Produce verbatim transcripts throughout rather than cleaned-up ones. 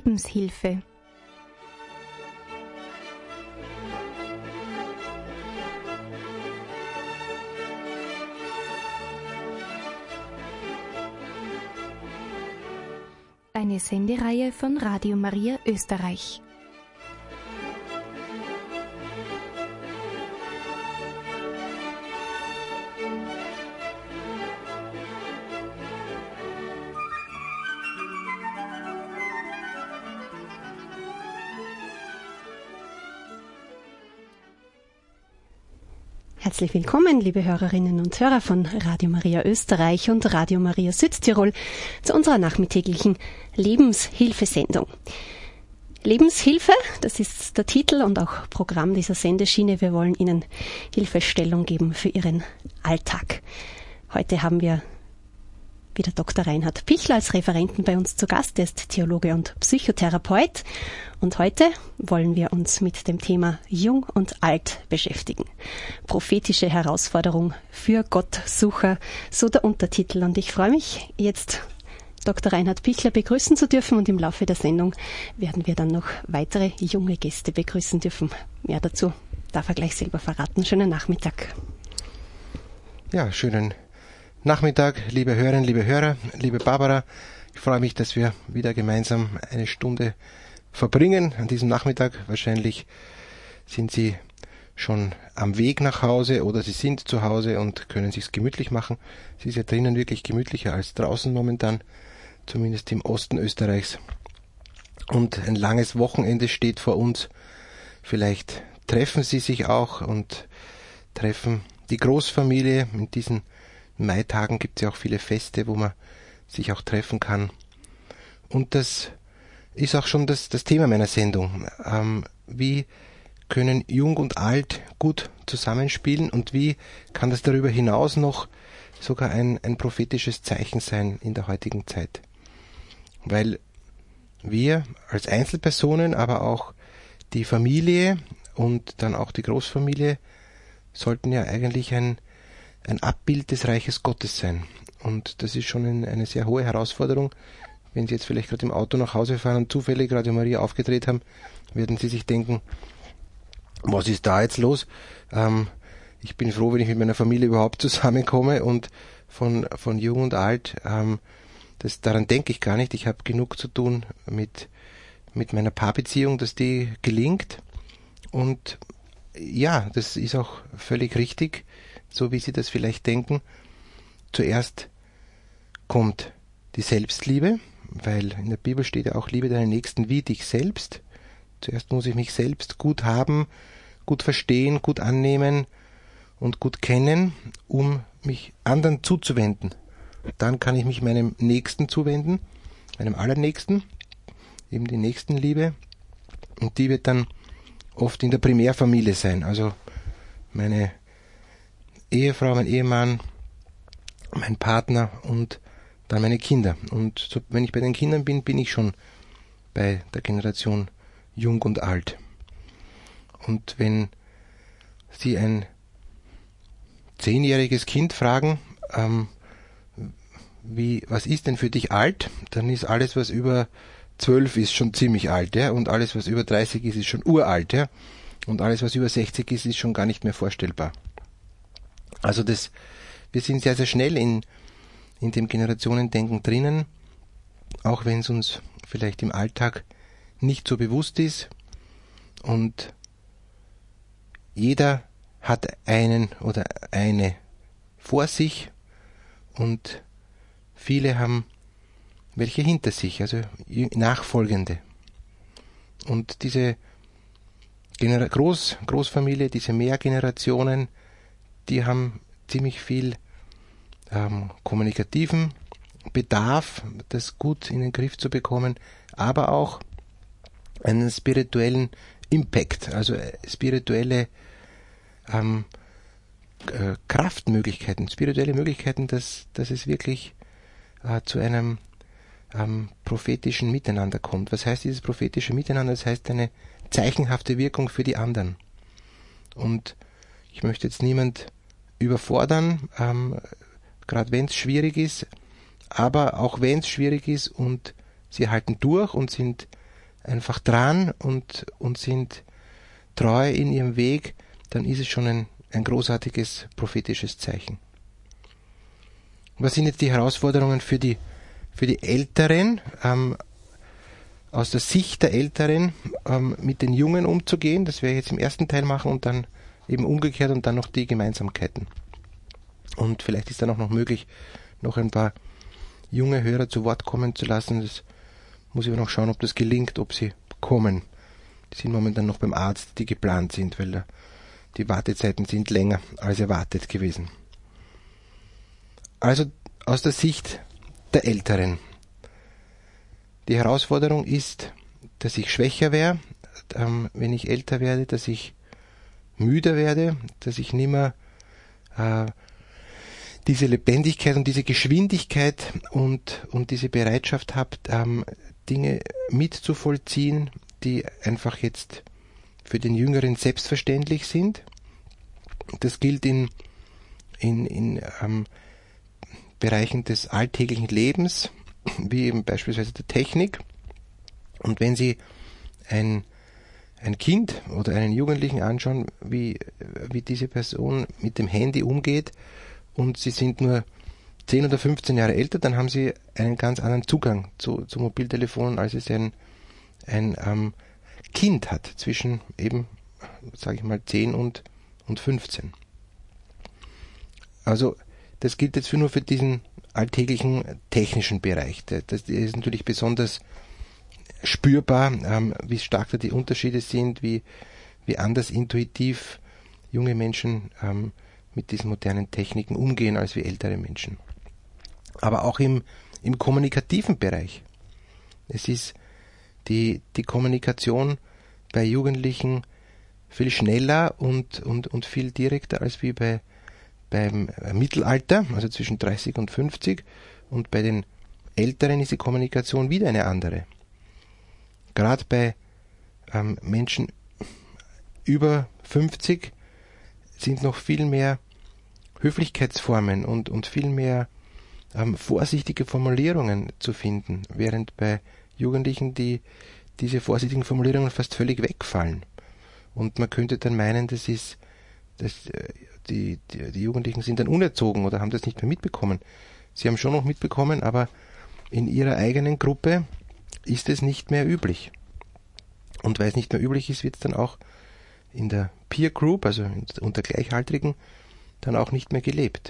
Lebenshilfe. Eine Sendereihe von Radio Maria Österreich. Herzlich willkommen, liebe Hörerinnen und Hörer von Radio Maria Österreich und Radio Maria Südtirol zu unserer nachmittäglichen Lebenshilfesendung. Lebenshilfe, das ist der Titel und auch Programm dieser Sendeschiene. Wir wollen Ihnen Hilfestellung geben für Ihren Alltag. Heute haben wir wieder Doktor Reinhard Pichler als Referenten bei uns zu Gast. Er ist Theologe und Psychotherapeut. Und heute wollen wir uns mit dem Thema Jung und Alt beschäftigen. Prophetische Herausforderung für Gottsucher, so der Untertitel. Und ich freue mich, jetzt Doktor Reinhard Pichler begrüßen zu dürfen. Und im Laufe der Sendung werden wir dann noch weitere junge Gäste begrüßen dürfen. Mehr dazu darf er gleich selber verraten. Schönen Nachmittag. Ja, schönen Nachmittag, liebe Hörerinnen, liebe Hörer, liebe Barbara. Ich freue mich, dass wir wieder gemeinsam eine Stunde verbringen an diesem Nachmittag. Wahrscheinlich sind Sie schon am Weg nach Hause oder Sie sind zu Hause und können sich's gemütlich machen. Es ist ja drinnen wirklich gemütlicher als draußen momentan, zumindest im Osten Österreichs. Und ein langes Wochenende steht vor uns. Vielleicht treffen Sie sich auch und treffen die Großfamilie. In diesen Maitagen gibt es ja auch viele Feste, wo man sich auch treffen kann. Und das ist auch schon das, das Thema meiner Sendung. Ähm, wie können Jung und Alt gut zusammenspielen und wie kann das darüber hinaus noch sogar ein, ein prophetisches Zeichen sein in der heutigen Zeit? Weil wir als Einzelpersonen, aber auch die Familie und dann auch die Großfamilie sollten ja eigentlich ein, ein Abbild des Reiches Gottes sein. Und das ist schon ein, eine sehr hohe Herausforderung. Wenn Sie jetzt vielleicht gerade im Auto nach Hause fahren und zufällig Radio Maria aufgedreht haben, werden Sie sich denken, was ist da jetzt los? Ähm, ich bin froh, wenn ich mit meiner Familie überhaupt zusammenkomme und von, von Jung und Alt, ähm, das, daran denke ich gar nicht. Ich habe genug zu tun mit, mit meiner Paarbeziehung, dass die gelingt. Und ja, das ist auch völlig richtig, so wie Sie das vielleicht denken. Zuerst kommt die Selbstliebe, weil in der Bibel steht ja auch, liebe deinen Nächsten wie dich selbst. Zuerst muss ich mich selbst gut haben, gut verstehen, gut annehmen und gut kennen, um mich anderen zuzuwenden. Dann kann ich mich meinem Nächsten zuwenden, meinem Allernächsten, eben die Nächstenliebe. Und die wird dann oft in der Primärfamilie sein, also meine Ehefrau, mein Ehemann, mein Partner und dann meine Kinder. Und so, wenn ich bei den Kindern bin, bin ich schon bei der Generation Jung und Alt. Und wenn Sie ein zehnjähriges Kind fragen, ähm, wie, was ist denn für dich alt, dann ist alles, was über zwölf ist, schon ziemlich alt, ja, und alles, was über dreißig ist, ist schon uralt, ja, und alles, was über sechzig ist, ist schon gar nicht mehr vorstellbar. Also das, wir sind sehr, sehr schnell in in dem Generationendenken drinnen, auch wenn es uns vielleicht im Alltag nicht so bewusst ist. Und jeder hat einen oder eine vor sich und viele haben welche hinter sich, also Nachfolgende. Und diese Gener- Groß- Großfamilie, diese Mehrgenerationen, die haben ziemlich viel Ähm, kommunikativen Bedarf, das gut in den Griff zu bekommen, aber auch einen spirituellen Impact, also spirituelle ähm, äh, Kraftmöglichkeiten, spirituelle Möglichkeiten, dass, dass es wirklich äh, zu einem ähm, prophetischen Miteinander kommt. Was heißt dieses prophetische Miteinander? Das heißt eine zeichenhafte Wirkung für die anderen. Und ich möchte jetzt niemand überfordern, ähm, gerade wenn es schwierig ist, aber auch wenn es schwierig ist und sie halten durch und sind einfach dran und, und sind treu in ihrem Weg, dann ist es schon ein, ein großartiges prophetisches Zeichen. Was sind jetzt die Herausforderungen für die, für die Älteren, ähm, aus der Sicht der Älteren ähm, mit den Jungen umzugehen? Das werde ich jetzt im ersten Teil machen und dann eben umgekehrt und dann noch die Gemeinsamkeiten. Und vielleicht ist dann auch noch möglich, noch ein paar junge Hörer zu Wort kommen zu lassen. Das muss ich aber noch schauen, ob das gelingt, ob sie kommen. Die sind momentan noch beim Arzt, die geplant sind, weil die Wartezeiten sind länger als erwartet gewesen. Also aus der Sicht der Älteren. Die Herausforderung ist, dass ich schwächer werde, ähm, wenn ich älter werde, dass ich müder werde, dass ich nicht mehr äh, diese Lebendigkeit und diese Geschwindigkeit und, und diese Bereitschaft habe, ähm, Dinge mitzuvollziehen, die einfach jetzt für den Jüngeren selbstverständlich sind. Das gilt in, in, in ähm, Bereichen des alltäglichen Lebens, wie eben beispielsweise der Technik. Und wenn Sie ein, ein Kind oder einen Jugendlichen anschauen, wie, wie diese Person mit dem Handy umgeht und Sie sind nur zehn oder fünfzehn Jahre älter, dann haben Sie einen ganz anderen Zugang zu, zu Mobiltelefonen, als es ein, ein ähm, Kind hat, zwischen eben, sage ich mal, zehn und, und fünfzehn. Also das gilt jetzt für nur für diesen alltäglichen technischen Bereich. Das ist natürlich besonders spürbar, ähm, wie stark da die Unterschiede sind, wie, wie anders intuitiv junge Menschen ähm, mit diesen modernen Techniken umgehen als wie ältere Menschen. Aber auch im, im kommunikativen Bereich. Es ist die, die Kommunikation bei Jugendlichen viel schneller und, und, und viel direkter als wie bei beim Mittelalter, also zwischen dreißig und fünfzig, und bei den Älteren ist die Kommunikation wieder eine andere. Gerade bei ähm, Menschen über fünfzig sind noch viel mehr Höflichkeitsformen und, und viel mehr ähm, vorsichtige Formulierungen zu finden, während bei Jugendlichen die diese vorsichtigen Formulierungen fast völlig wegfallen. Und man könnte dann meinen, das ist das, die, die, die Jugendlichen sind dann unerzogen oder haben das nicht mehr mitbekommen. Sie haben schon noch mitbekommen, aber in ihrer eigenen Gruppe ist es nicht mehr üblich. Und weil es nicht mehr üblich ist, wird es dann auch in der Peer Group, also unter Gleichaltrigen, dann auch nicht mehr gelebt.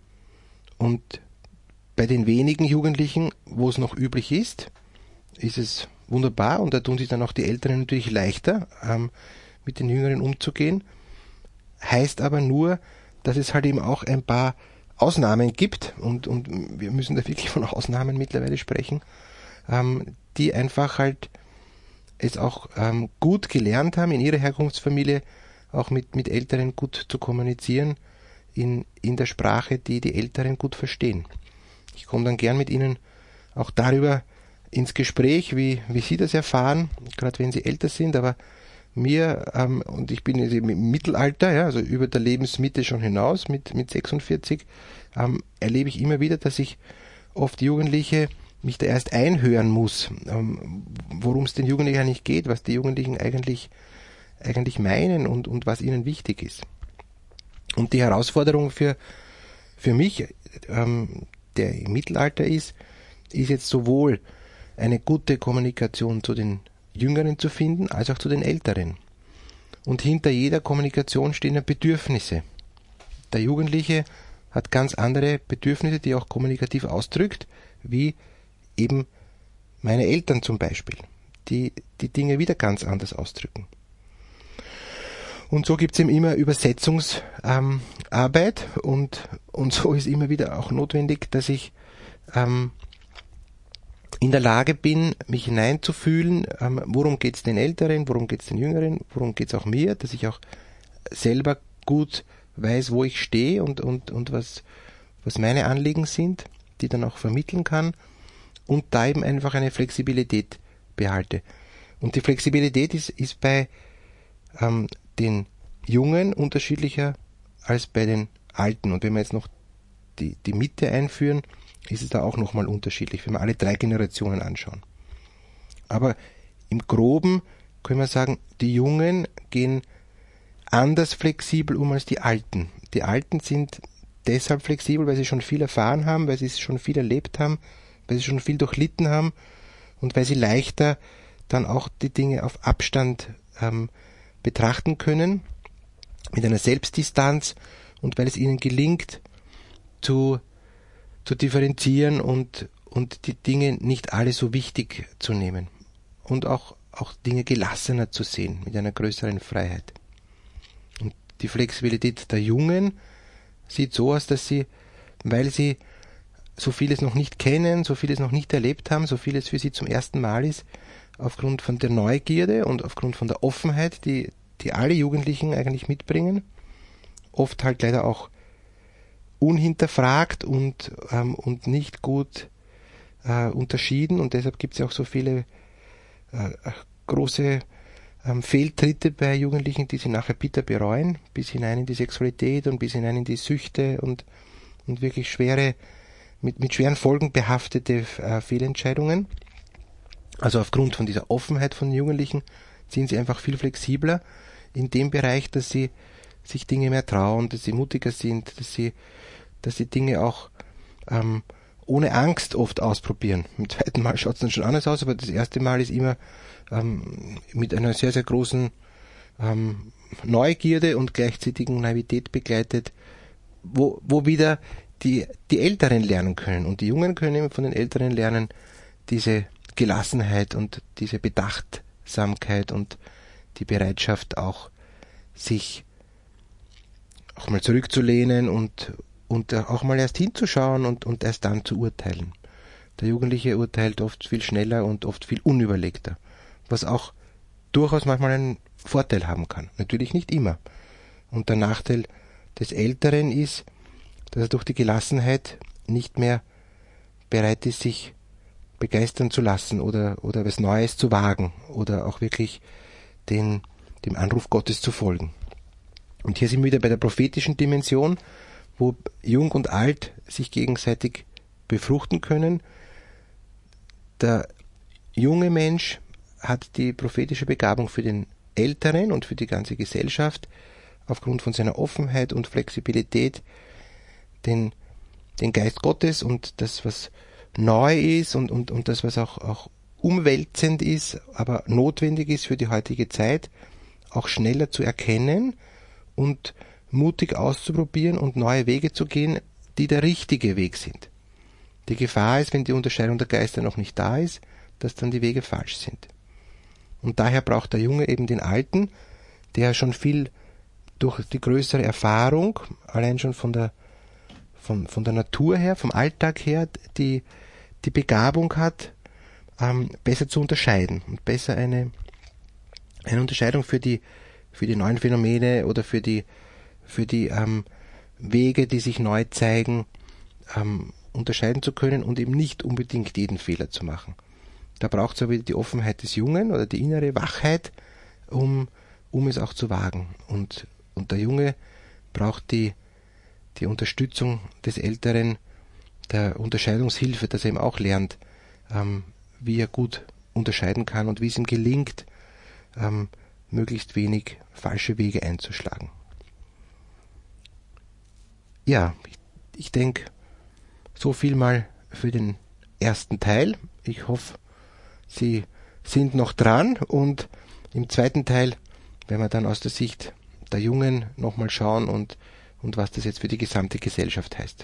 Und bei den wenigen Jugendlichen, wo es noch üblich ist, ist es wunderbar und da tun sich dann auch die Älteren natürlich leichter, ähm, mit den Jüngeren umzugehen. Heißt aber nur, dass es halt eben auch ein paar Ausnahmen gibt und, und wir müssen da wirklich von Ausnahmen mittlerweile sprechen, ähm, die einfach halt es auch ähm, gut gelernt haben, in ihrer Herkunftsfamilie auch mit, mit Älteren gut zu kommunizieren, in, in der Sprache, die die Älteren gut verstehen. Ich komme dann gern mit Ihnen auch darüber ins Gespräch, wie, wie Sie das erfahren, gerade wenn Sie älter sind, aber mir, ähm, und ich bin im Mittelalter, ja, also über der Lebensmitte schon hinaus, mit, mit sechsundvierzig, ähm, erlebe ich immer wieder, dass ich oft Jugendliche mich da erst einhören muss, ähm, worum es den Jugendlichen eigentlich geht, was die Jugendlichen eigentlich, eigentlich meinen und, und was ihnen wichtig ist. Und die Herausforderung für, für mich, ähm, der im Mittelalter ist, ist jetzt sowohl eine gute Kommunikation zu den Jüngeren zu finden, als auch zu den Älteren. Und hinter jeder Kommunikation stehen ja Bedürfnisse. Der Jugendliche hat ganz andere Bedürfnisse, die er auch kommunikativ ausdrückt, wie eben meine Eltern zum Beispiel, die die Dinge wieder ganz anders ausdrücken. Und so gibt es eben immer Übersetzungsarbeit ähm, und, und so ist immer wieder auch notwendig, dass ich ähm, in der Lage bin, mich hineinzufühlen, ähm, worum geht es den Älteren, worum geht es den Jüngeren, worum geht es auch mir, dass ich auch selber gut weiß, wo ich stehe und, und, und was, was meine Anliegen sind, die dann auch vermitteln kann und da eben einfach eine Flexibilität behalte. Und die Flexibilität ist, ist bei ähm, den Jungen unterschiedlicher als bei den Alten. Und wenn wir jetzt noch die, die Mitte einführen, ist es da auch nochmal unterschiedlich, wenn wir alle drei Generationen anschauen. Aber im Groben können wir sagen, die Jungen gehen anders flexibel um als die Alten. Die Alten sind deshalb flexibel, weil sie schon viel erfahren haben, weil sie schon viel erlebt haben, weil sie schon viel durchlitten haben und weil sie leichter dann auch die Dinge auf Abstand ähm, betrachten können, mit einer Selbstdistanz, und weil es ihnen gelingt, zu, zu differenzieren und, und die Dinge nicht alle so wichtig zu nehmen und auch, auch Dinge gelassener zu sehen, mit einer größeren Freiheit. Und die Flexibilität der Jungen sieht so aus, dass sie, weil sie so vieles noch nicht kennen, so vieles noch nicht erlebt haben, so vieles für sie zum ersten Mal ist, aufgrund von der Neugierde und aufgrund von der Offenheit, die, die alle Jugendlichen eigentlich mitbringen, oft halt leider auch unhinterfragt und, ähm, und nicht gut äh, unterschieden, und deshalb gibt es ja auch so viele äh, große ähm, Fehltritte bei Jugendlichen, die sie nachher bitter bereuen, bis hinein in die Sexualität und bis hinein in die Süchte und, und wirklich schwere, mit, mit schweren Folgen behaftete äh, Fehlentscheidungen. Also aufgrund von dieser Offenheit von Jugendlichen sind sie einfach viel flexibler in dem Bereich, dass sie sich Dinge mehr trauen, dass sie mutiger sind, dass sie, dass sie Dinge auch ähm, ohne Angst oft ausprobieren. Im zweiten Mal schaut es dann schon anders aus, aber das erste Mal ist immer ähm, mit einer sehr, sehr großen ähm, Neugierde und gleichzeitigen Naivität begleitet, wo, wo wieder die, die Älteren lernen können. Und die Jungen können eben von den Älteren lernen, diese Gelassenheit und diese Bedachtsamkeit und die Bereitschaft auch, sich auch mal zurückzulehnen und, und auch mal erst hinzuschauen und, und erst dann zu urteilen. Der Jugendliche urteilt oft viel schneller und oft viel unüberlegter, was auch durchaus manchmal einen Vorteil haben kann. Natürlich nicht immer. Und der Nachteil des Älteren ist, dass er durch die Gelassenheit nicht mehr bereit ist, sich begeistern zu lassen oder, oder was Neues zu wagen oder auch wirklich den, dem Anruf Gottes zu folgen. Und hier sind wir wieder bei der prophetischen Dimension, wo Jung und Alt sich gegenseitig befruchten können. Der junge Mensch hat die prophetische Begabung für den Älteren und für die ganze Gesellschaft aufgrund von seiner Offenheit und Flexibilität, den, den Geist Gottes und das, was neu ist und, und, und das, was auch, auch umwälzend ist, aber notwendig ist für die heutige Zeit, auch schneller zu erkennen und mutig auszuprobieren und neue Wege zu gehen, die der richtige Weg sind. Die Gefahr ist, wenn die Unterscheidung der Geister noch nicht da ist, dass dann die Wege falsch sind. Und daher braucht der Junge eben den Alten, der schon viel durch die größere Erfahrung, allein schon von der, von, von der Natur her, vom Alltag her, die, die Begabung hat, ähm, besser zu unterscheiden und besser eine, eine Unterscheidung für die, für die neuen Phänomene oder für die, für die ähm, Wege, die sich neu zeigen, ähm, unterscheiden zu können und eben nicht unbedingt jeden Fehler zu machen. Da braucht es aber wieder die Offenheit des Jungen oder die innere Wachheit, um, um es auch zu wagen. Und, und der Junge braucht die, die Unterstützung des Älteren, der Unterscheidungshilfe, dass er eben auch lernt, ähm, wie er gut unterscheiden kann und wie es ihm gelingt, ähm, möglichst wenig falsche Wege einzuschlagen. Ja, ich, ich denke, so viel mal für den ersten Teil. Ich hoffe, Sie sind noch dran, und im zweiten Teil werden wir dann aus der Sicht der Jungen nochmal schauen und, und was das jetzt für die gesamte Gesellschaft heißt.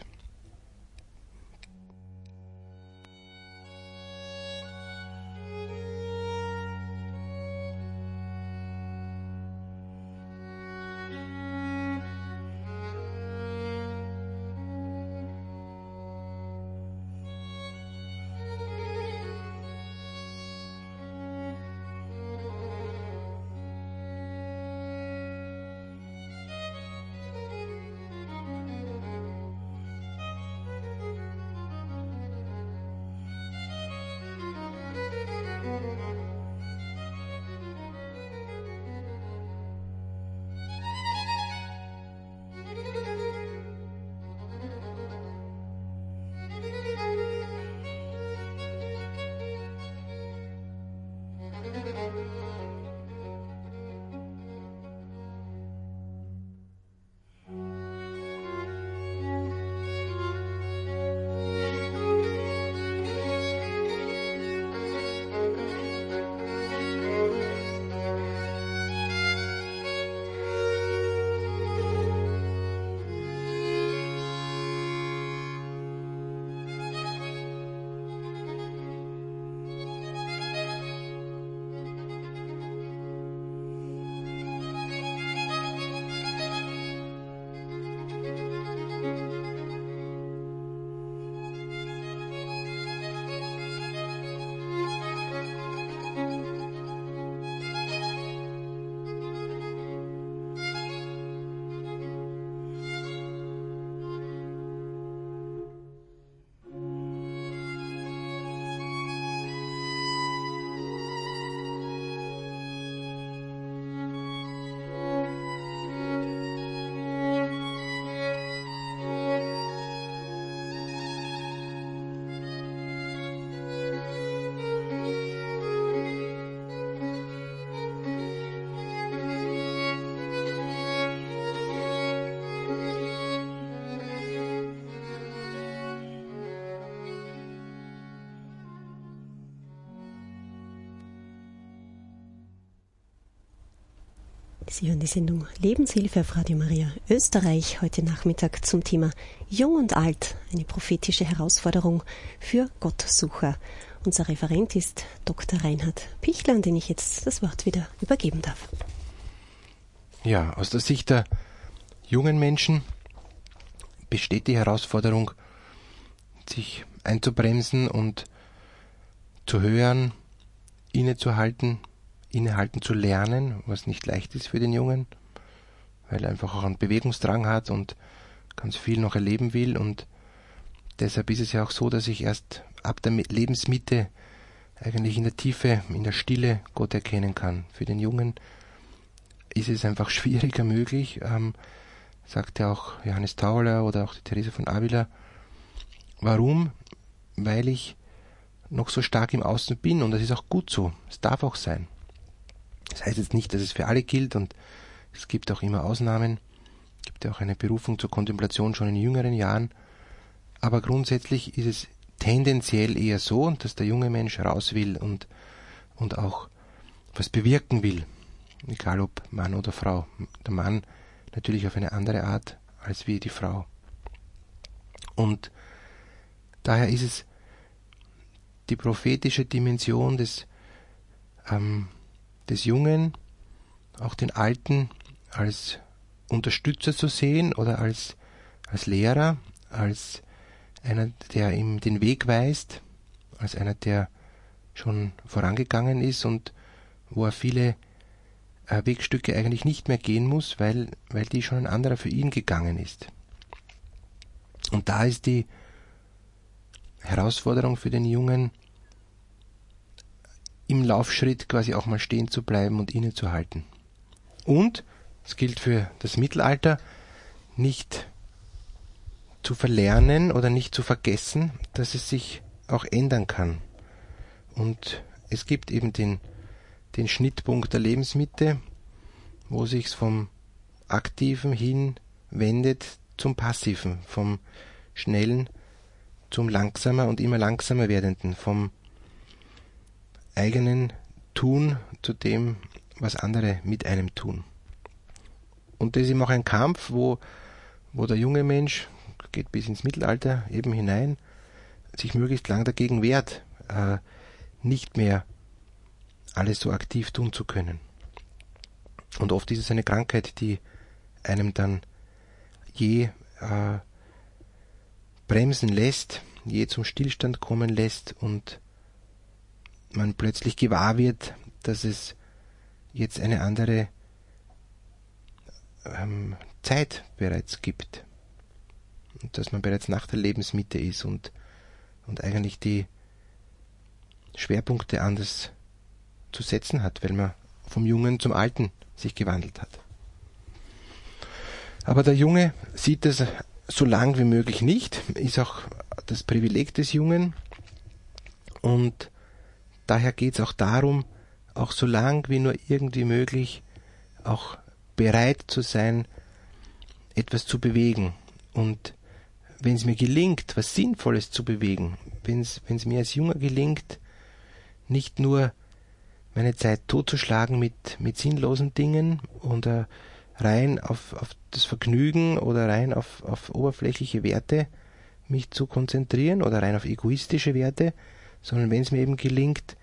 Sie hören die Sendung Lebenshilfe auf Radio Maria Österreich heute Nachmittag zum Thema Jung und Alt, eine prophetische Herausforderung für Gottsucher. Unser Referent ist Doktor Reinhard Pichler, an den ich jetzt das Wort wieder übergeben darf. Ja, aus der Sicht der jungen Menschen besteht die Herausforderung, sich einzubremsen und zu hören, innezuhalten, innehalten zu lernen, was nicht leicht ist für den Jungen, weil er einfach auch einen Bewegungsdrang hat und ganz viel noch erleben will. Und deshalb ist es ja auch so, dass ich erst ab der Lebensmitte eigentlich in der Tiefe, in der Stille Gott erkennen kann. Für den Jungen ist es einfach schwieriger möglich, ähm, sagt ja auch Johannes Tauler oder auch die Teresa von Avila. Warum? Weil ich noch so stark im Außen bin, und das ist auch gut so. Es darf auch sein. Das heißt jetzt nicht, dass es für alle gilt, und es gibt auch immer Ausnahmen. Es gibt ja auch eine Berufung zur Kontemplation schon in jüngeren Jahren. Aber grundsätzlich ist es tendenziell eher so, dass der junge Mensch raus will und, und auch was bewirken will. Egal ob Mann oder Frau. Der Mann natürlich auf eine andere Art als wie die Frau. Und daher ist es die prophetische Dimension des ähm, des Jungen, auch den Alten als Unterstützer zu sehen oder als, als Lehrer, als einer, der ihm den Weg weist, als einer, der schon vorangegangen ist und wo er viele äh, Wegstücke eigentlich nicht mehr gehen muss, weil, weil die schon ein anderer für ihn gegangen ist. Und da ist die Herausforderung für den Jungen, im Laufschritt quasi auch mal stehen zu bleiben und innezuhalten. Und, es gilt für das Mittelalter, nicht zu verlernen oder nicht zu vergessen, dass es sich auch ändern kann. Und es gibt eben den, den Schnittpunkt der Lebensmitte, wo sich's vom Aktiven hin wendet zum Passiven, vom Schnellen zum langsamer und immer langsamer werdenden, vom eigenen Tun zu dem, was andere mit einem tun. Und das ist eben auch ein Kampf, wo, wo der junge Mensch, geht bis ins Mittelalter eben hinein, sich möglichst lang dagegen wehrt, äh, nicht mehr alles so aktiv tun zu können. Und oft ist es eine Krankheit, die einem dann je äh, bremsen lässt, je zum Stillstand kommen lässt und man plötzlich gewahr wird, dass es jetzt eine andere ähm, Zeit bereits gibt. Und dass man bereits nach der Lebensmitte ist und, und eigentlich die Schwerpunkte anders zu setzen hat, weil man vom Jungen zum Alten sich gewandelt hat. Aber der Junge sieht das so lang wie möglich nicht, ist auch das Privileg des Jungen, und daher geht es auch darum, auch so lang wie nur irgendwie möglich, auch bereit zu sein, etwas zu bewegen. Und wenn es mir gelingt, was Sinnvolles zu bewegen, wenn es mir als Junger gelingt, nicht nur meine Zeit totzuschlagen mit, mit sinnlosen Dingen oder rein auf, auf das Vergnügen oder rein auf, auf oberflächliche Werte mich zu konzentrieren oder rein auf egoistische Werte, sondern wenn es mir eben gelingt,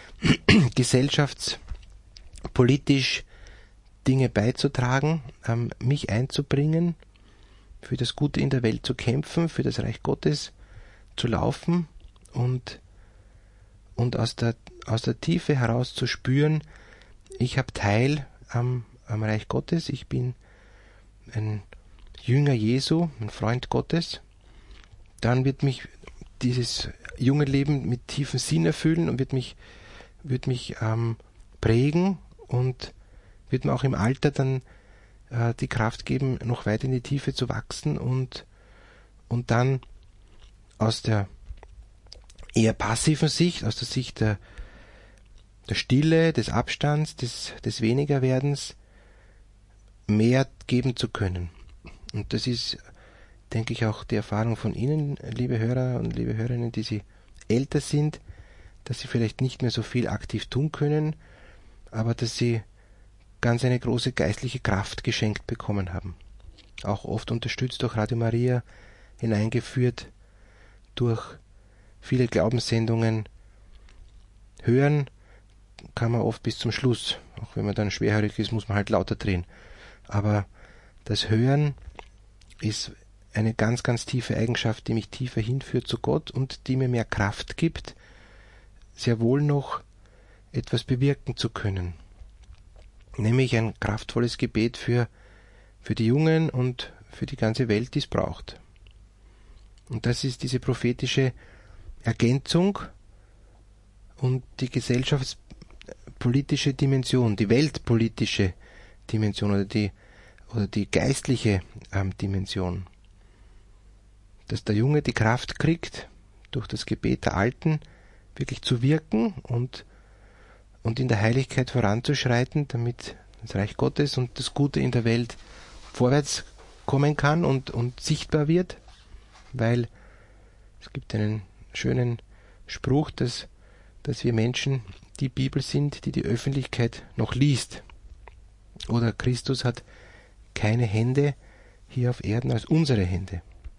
gesellschaftspolitisch Dinge beizutragen, ähm, mich einzubringen, für das Gute in der Welt zu kämpfen, für das Reich Gottes zu laufen und, und aus der, aus der Tiefe heraus zu spüren, ich habe Teil am, am Reich Gottes, ich bin ein Jünger Jesu, ein Freund Gottes, dann wird mich dieses junge Leben mit tiefem Sinn erfüllen und wird mich, wird mich ähm, prägen und wird mir auch im Alter dann äh, die Kraft geben, noch weiter in die Tiefe zu wachsen und, und dann aus der eher passiven Sicht, aus der Sicht der, der Stille, des Abstands, des, des Wenigerwerdens mehr geben zu können. Und das ist, denke ich, auch die Erfahrung von Ihnen, liebe Hörer und liebe Hörerinnen, die Sie älter sind, dass Sie vielleicht nicht mehr so viel aktiv tun können, aber dass Sie ganz eine große geistliche Kraft geschenkt bekommen haben. Auch oft unterstützt durch Radio Maria, hineingeführt durch viele Glaubenssendungen. Hören kann man oft bis zum Schluss. Auch wenn man dann schwerhörig ist, muss man halt lauter drehen. Aber das Hören ist eine ganz, ganz tiefe Eigenschaft, die mich tiefer hinführt zu Gott und die mir mehr Kraft gibt, sehr wohl noch etwas bewirken zu können. Nämlich ein kraftvolles Gebet für, für die Jungen und für die ganze Welt, die es braucht. Und das ist diese prophetische Ergänzung und die gesellschaftspolitische Dimension, die weltpolitische Dimension oder die, oder die geistliche ähm, Dimension. Dass der Junge die Kraft kriegt, durch das Gebet der Alten wirklich zu wirken und, und in der Heiligkeit voranzuschreiten, damit das Reich Gottes und das Gute in der Welt vorwärts kommen kann und, und sichtbar wird, weil es gibt einen schönen Spruch, dass, dass wir Menschen die Bibel sind, die die Öffentlichkeit noch liest. Oder Christus hat keine Hände hier auf Erden als unsere Hände.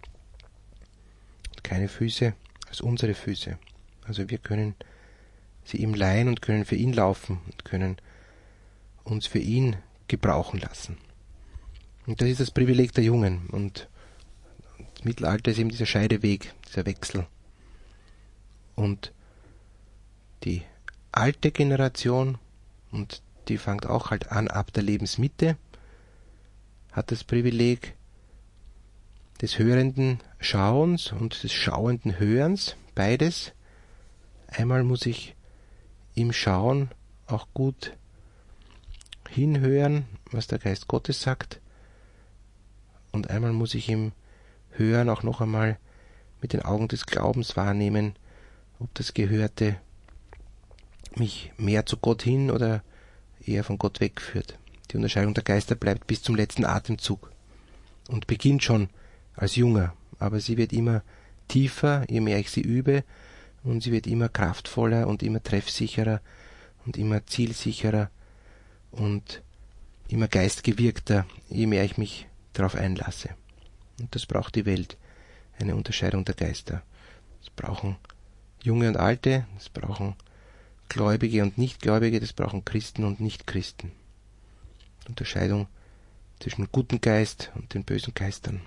Keine Füße als unsere Füße. Also wir können sie ihm leihen und können für ihn laufen und können uns für ihn gebrauchen lassen. Und das ist das Privileg der Jungen. Und das Mittelalter ist eben dieser Scheideweg, dieser Wechsel. Und die alte Generation, und die fängt auch halt an ab der Lebensmitte, hat das Privileg des hörenden Schauens und des schauenden Hörens, beides. Einmal muss ich im Schauen auch gut hinhören, was der Geist Gottes sagt, und einmal muss ich im Hören auch noch einmal mit den Augen des Glaubens wahrnehmen, ob das Gehörte mich mehr zu Gott hin oder eher von Gott wegführt. Die Unterscheidung der Geister bleibt bis zum letzten Atemzug und beginnt schon als Junger, aber sie wird immer tiefer, je mehr ich sie übe, und sie wird immer kraftvoller und immer treffsicherer und immer zielsicherer und immer geistgewirkter, je mehr ich mich darauf einlasse. Und das braucht die Welt, eine Unterscheidung der Geister. Das brauchen Junge und Alte, das brauchen Gläubige und Nichtgläubige, das brauchen Christen und Nichtchristen. Unterscheidung zwischen dem guten Geist und den bösen Geistern.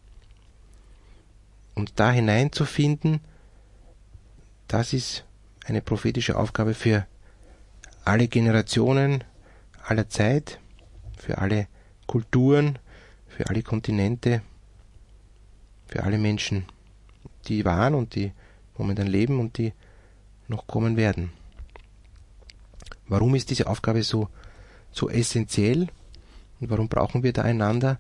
Und da hineinzufinden, das ist eine prophetische Aufgabe für alle Generationen aller Zeit, für alle Kulturen, für alle Kontinente, für alle Menschen, die waren und die momentan leben und die noch kommen werden. Warum ist diese Aufgabe so, so essentiell und warum brauchen wir da einander?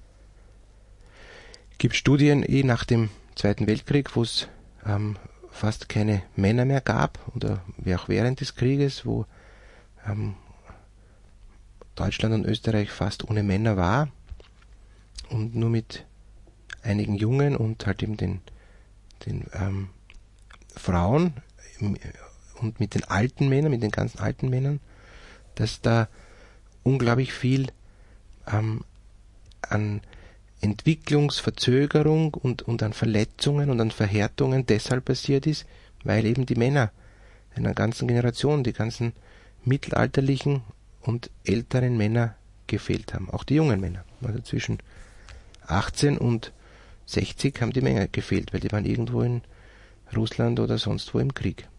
Es gibt Studien eh nach dem Zweiten Weltkrieg, wo es ähm, fast keine Männer mehr gab, oder auch während des Krieges, wo ähm, Deutschland und Österreich fast ohne Männer war und nur mit einigen Jungen und halt eben den, den ähm, Frauen und mit den alten Männern, mit den ganzen alten Männern, dass da unglaublich viel ähm, an Entwicklungsverzögerung und, und an Verletzungen und an Verhärtungen deshalb passiert ist, weil eben die Männer einer ganzen Generation, die ganzen mittelalterlichen und älteren Männer gefehlt haben. Auch die jungen Männer. Also zwischen achtzehn und sechzig haben die Männer gefehlt, weil die waren irgendwo in Russland oder sonst wo im Krieg.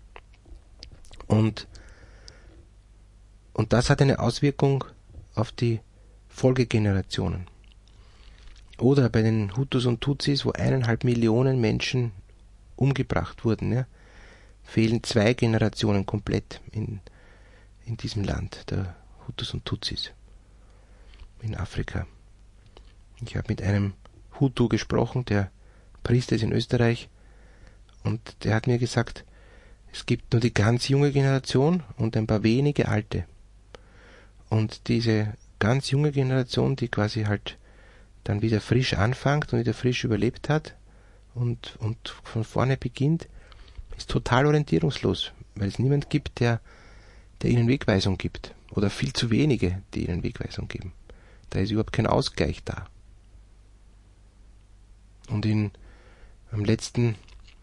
Und, und das hat eine Auswirkung auf die Folgegenerationen. Oder bei den Hutus und Tutsis, wo eineinhalb Millionen Menschen umgebracht wurden, ja, fehlen zwei Generationen komplett in, in diesem Land, der Hutus und Tutsis in Afrika. Ich habe mit einem Hutu gesprochen, der Priester ist in Österreich, und der hat mir gesagt, es gibt nur die ganz junge Generation und ein paar wenige alte. Und diese ganz junge Generation, die quasi halt dann wieder frisch anfängt und wieder frisch überlebt hat und, und von vorne beginnt, ist total orientierungslos, weil es niemand gibt, der, der ihnen Wegweisung gibt oder viel zu wenige, die ihnen Wegweisung geben. Da ist überhaupt kein Ausgleich da. Und in, am letzten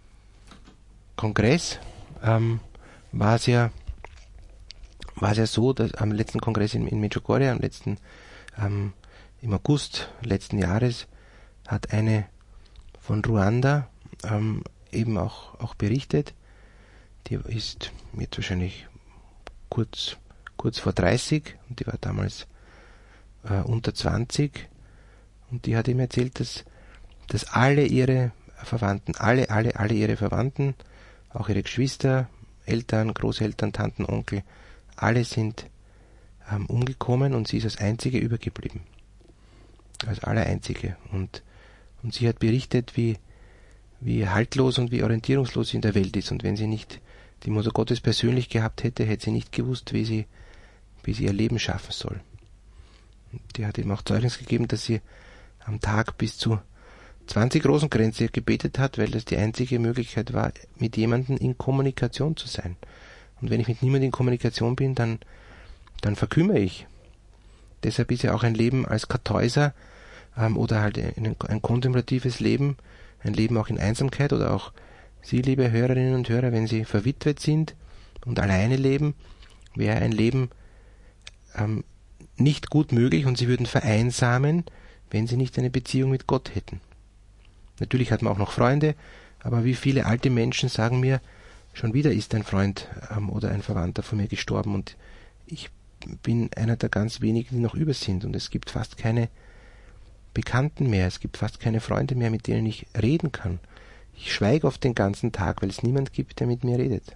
Kongress ähm, war es ja, war es ja so, dass am letzten Kongress in, in Medjugorje, am letzten, ähm, im August letzten Jahres, hat eine von Ruanda ähm, eben auch, auch berichtet. Die ist jetzt wahrscheinlich kurz, kurz vor dreißig und die war damals äh, unter zwanzig und die hat ihm erzählt, dass, dass alle ihre Verwandten, alle, alle, alle ihre Verwandten, auch ihre Geschwister, Eltern, Großeltern, Tanten, Onkel, alle sind ähm, umgekommen und sie ist als Einzige übergeblieben. Als Allereinzige. Und, und sie hat berichtet, wie, wie haltlos und wie orientierungslos sie in der Welt ist. Und wenn sie nicht die Mutter Gottes persönlich gehabt hätte, hätte sie nicht gewusst, wie sie, wie sie ihr Leben schaffen soll. Und die hat ihm auch Zeugnis gegeben, dass sie am Tag bis zu zwanzig Rosenkränze gebetet hat, weil das die einzige Möglichkeit war, mit jemandem in Kommunikation zu sein. Und wenn ich mit niemandem in Kommunikation bin, dann, dann verkümmere ich. Deshalb ist ja auch ein Leben als Kartäuser ähm, oder halt ein, ein kontemplatives Leben, ein Leben auch in Einsamkeit oder auch Sie, liebe Hörerinnen und Hörer, wenn Sie verwitwet sind und alleine leben, wäre ein Leben ähm, nicht gut möglich und Sie würden vereinsamen, wenn Sie nicht eine Beziehung mit Gott hätten. Natürlich hat man auch noch Freunde, aber wie viele alte Menschen sagen mir, schon wieder ist ein Freund ähm, oder ein Verwandter von mir gestorben und ich bin einer der ganz wenigen, die noch über sind und es gibt fast keine Bekannten mehr, es gibt fast keine Freunde mehr, mit denen ich reden kann. Ich schweige oft den ganzen Tag, weil es niemand gibt, der mit mir redet.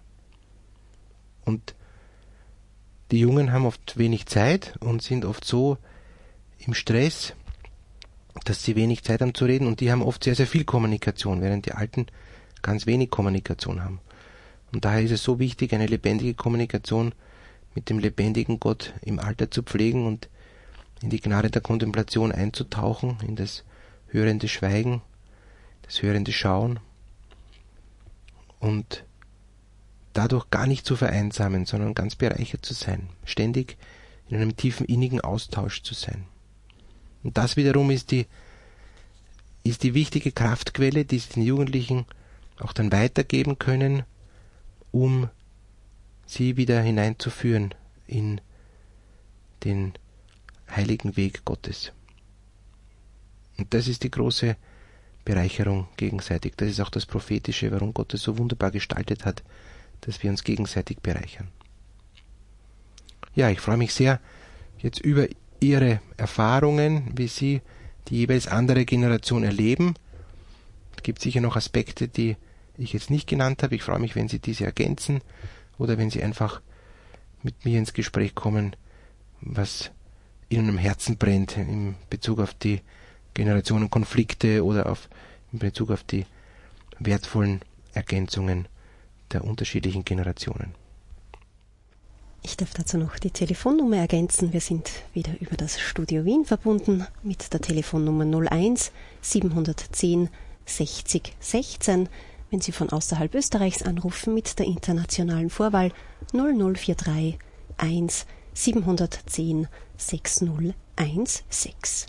Und die Jungen haben oft wenig Zeit und sind oft so im Stress, dass sie wenig Zeit haben zu reden und die haben oft sehr, sehr viel Kommunikation, während die Alten ganz wenig Kommunikation haben. Und daher ist es so wichtig, eine lebendige Kommunikation mit dem lebendigen Gott im Alter zu pflegen und in die Gnade der Kontemplation einzutauchen, in das hörende Schweigen, das hörende Schauen und dadurch gar nicht zu vereinsamen, sondern ganz bereichert zu sein, ständig in einem tiefen innigen Austausch zu sein. Und das wiederum ist die, ist die wichtige Kraftquelle, die sie den Jugendlichen auch dann weitergeben können, um sie wieder hineinzuführen in den heiligen Weg Gottes. Und das ist die große Bereicherung gegenseitig. Das ist auch das Prophetische, warum Gott es so wunderbar gestaltet hat, dass wir uns gegenseitig bereichern. Ja, ich freue mich sehr jetzt über Ihre Erfahrungen, wie Sie die jeweils andere Generation erleben. Es gibt sicher noch Aspekte, die ich jetzt nicht genannt habe. Ich freue mich, wenn Sie diese ergänzen oder wenn Sie einfach mit mir ins Gespräch kommen, was Ihnen am Herzen brennt in Bezug auf die Generationenkonflikte oder auf, in Bezug auf die wertvollen Ergänzungen der unterschiedlichen Generationen. Ich darf dazu noch die Telefonnummer ergänzen. Wir sind wieder über das Studio Wien verbunden mit der Telefonnummer null eins siebenhundertzehn sechzig sechzehn. Wenn Sie von außerhalb Österreichs anrufen mit der internationalen Vorwahl null null vier drei eins siebenhundertzehn sechs null eins sechs.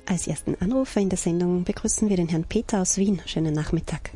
Als ersten Anrufer in der Sendung begrüßen wir den Herrn Peter aus Wien. Schönen Nachmittag.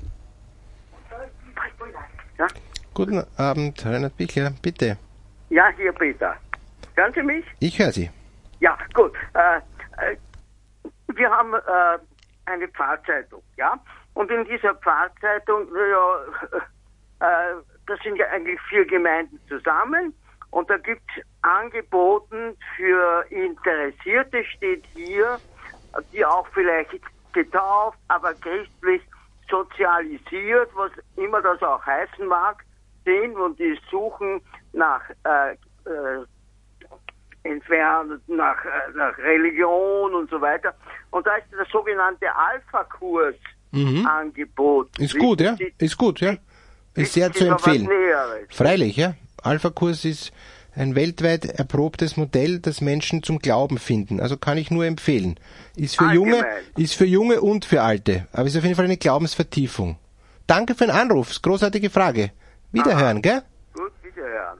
Ja? Guten Abend, Reinhard Bichler, bitte. Ja, hier Peter. Hören Sie mich? Ich höre Sie. Ja, gut. Äh, äh, wir haben äh, eine Pfarrzeitung, ja? Und in dieser Pfarrzeitung, ja, äh, das sind ja eigentlich vier Gemeinden zusammen. Und da gibt es Angeboten für Interessierte, steht hier, die auch vielleicht getauft, aber christlich sozialisiert, was immer das auch heißen mag, sind und die suchen nach äh, äh, entfernt, nach, äh, nach Religion und so weiter. Und da ist der sogenannte Alpha-Kurs Mhm. Angebot. Ist gut, ja? Ist gut, ja? Ist sehr zu empfehlen. Freilich, ja? Alpha-Kurs ist ein weltweit erprobtes Modell, das Menschen zum Glauben finden. Also kann ich nur empfehlen. Ist für Allgemein. Junge, ist für Junge und für Alte. Aber ist auf jeden Fall eine Glaubensvertiefung. Danke für den Anruf. Großartige Frage. Wiederhören, gell? Gut, wiederhören.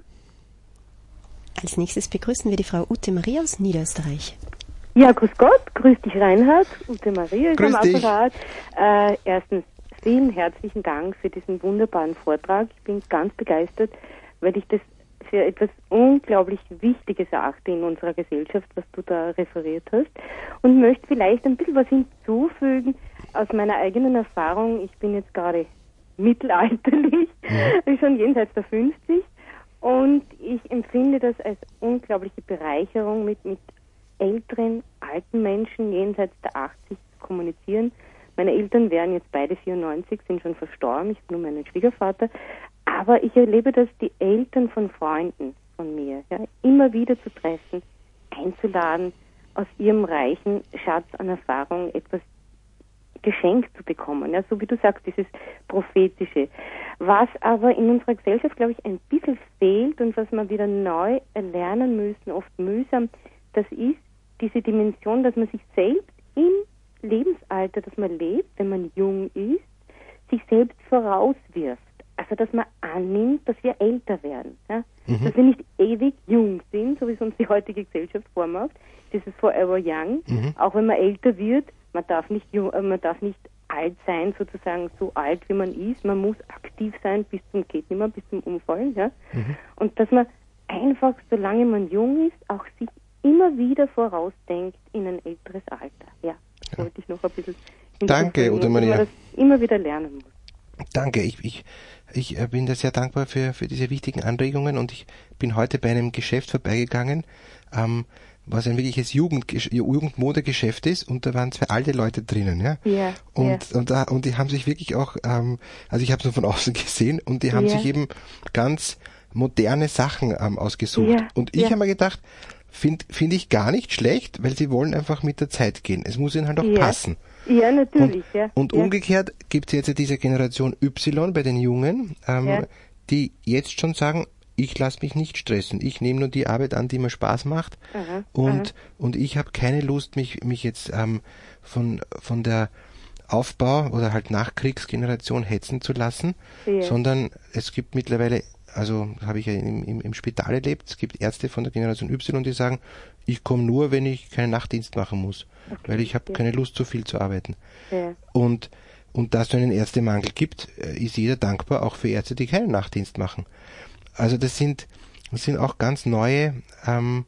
Als nächstes begrüßen wir die Frau Ute Maria aus Niederösterreich. Ja, grüß Gott, grüß dich Reinhard, Ute Maria ist Grüß am dich. Apparat. Äh, erstens, vielen herzlichen Dank für diesen wunderbaren Vortrag. Ich bin ganz begeistert, weil ich das für etwas unglaublich Wichtiges erachte in unserer Gesellschaft, was du da referiert hast. Und möchte vielleicht ein bisschen was hinzufügen aus meiner eigenen Erfahrung. Ich bin jetzt gerade mittelalterlich, mhm. schon jenseits der fünfzig. Und ich empfinde das als unglaubliche Bereicherung, mit, mit älteren, alten Menschen jenseits der achtzig zu kommunizieren. Meine Eltern wären jetzt beide vierundneunzig, sind schon verstorben. Ich habe nur meinen Schwiegervater. Aber ich erlebe das, die Eltern von Freunden von mir, ja, immer wieder zu treffen, einzuladen, aus ihrem reichen Schatz an Erfahrung etwas geschenkt zu bekommen. Ja, so wie du sagst, dieses Prophetische. Was aber in unserer Gesellschaft, glaube ich, ein bisschen fehlt und was wir wieder neu erlernen müssen, oft mühsam, das ist diese Dimension, dass man sich selbst im Lebensalter, das man lebt, wenn man jung ist, sich selbst vorauswirft. Also, dass man annimmt, dass wir älter werden. Ja? Mhm. Dass wir nicht ewig jung sind, so wie es uns die heutige Gesellschaft vormacht. Dieses Forever Young. Mhm. Auch wenn man älter wird, man darf nicht jung, man darf nicht alt sein, sozusagen so alt, wie man ist. Man muss aktiv sein bis zum geht nimmer, bis zum Umfallen. Ja? Mhm. Und dass man einfach, solange man jung ist, auch sich immer wieder vorausdenkt in ein älteres Alter. Ja, das ja. wollte ich noch ein bisschen Danke, Ute Maria. Dass man das immer wieder lernen muss. Danke, ich, ich, ich bin da sehr dankbar für, für diese wichtigen Anregungen und ich bin heute bei einem Geschäft vorbeigegangen, ähm, was ein wirkliches Jugend, Jugendmodegeschäft ist und da waren zwei alte Leute drinnen, ja. Ja. Und, ja. und, und, und die haben sich wirklich auch, ähm, also ich habe es nur von außen gesehen und die haben ja. sich eben ganz moderne Sachen ähm, ausgesucht. Ja. Und ich ja. habe mir gedacht, finde find ich gar nicht schlecht, weil sie wollen einfach mit der Zeit gehen. Es muss ihnen halt auch ja. passen. Ja, natürlich. Und, ja. und ja. umgekehrt gibt es jetzt diese Generation Y bei den Jungen, ähm, ja. die jetzt schon sagen, ich lasse mich nicht stressen, ich nehme nur die Arbeit an, die mir Spaß macht aha, und aha. und ich habe keine Lust, mich mich jetzt ähm, von von der Aufbau- oder halt Nachkriegsgeneration hetzen zu lassen, ja. sondern es gibt mittlerweile, also habe ich ja im, im, im Spital erlebt, es gibt Ärzte von der Generation Y, die sagen, ich komme nur, wenn ich keinen Nachtdienst machen muss, okay, weil ich habe ja. keine Lust, so viel zu arbeiten. Ja. Und und da es so einen Ärztemangel gibt, ist jeder dankbar, auch für Ärzte, die keinen Nachtdienst machen. Also das sind das sind auch ganz neue ähm,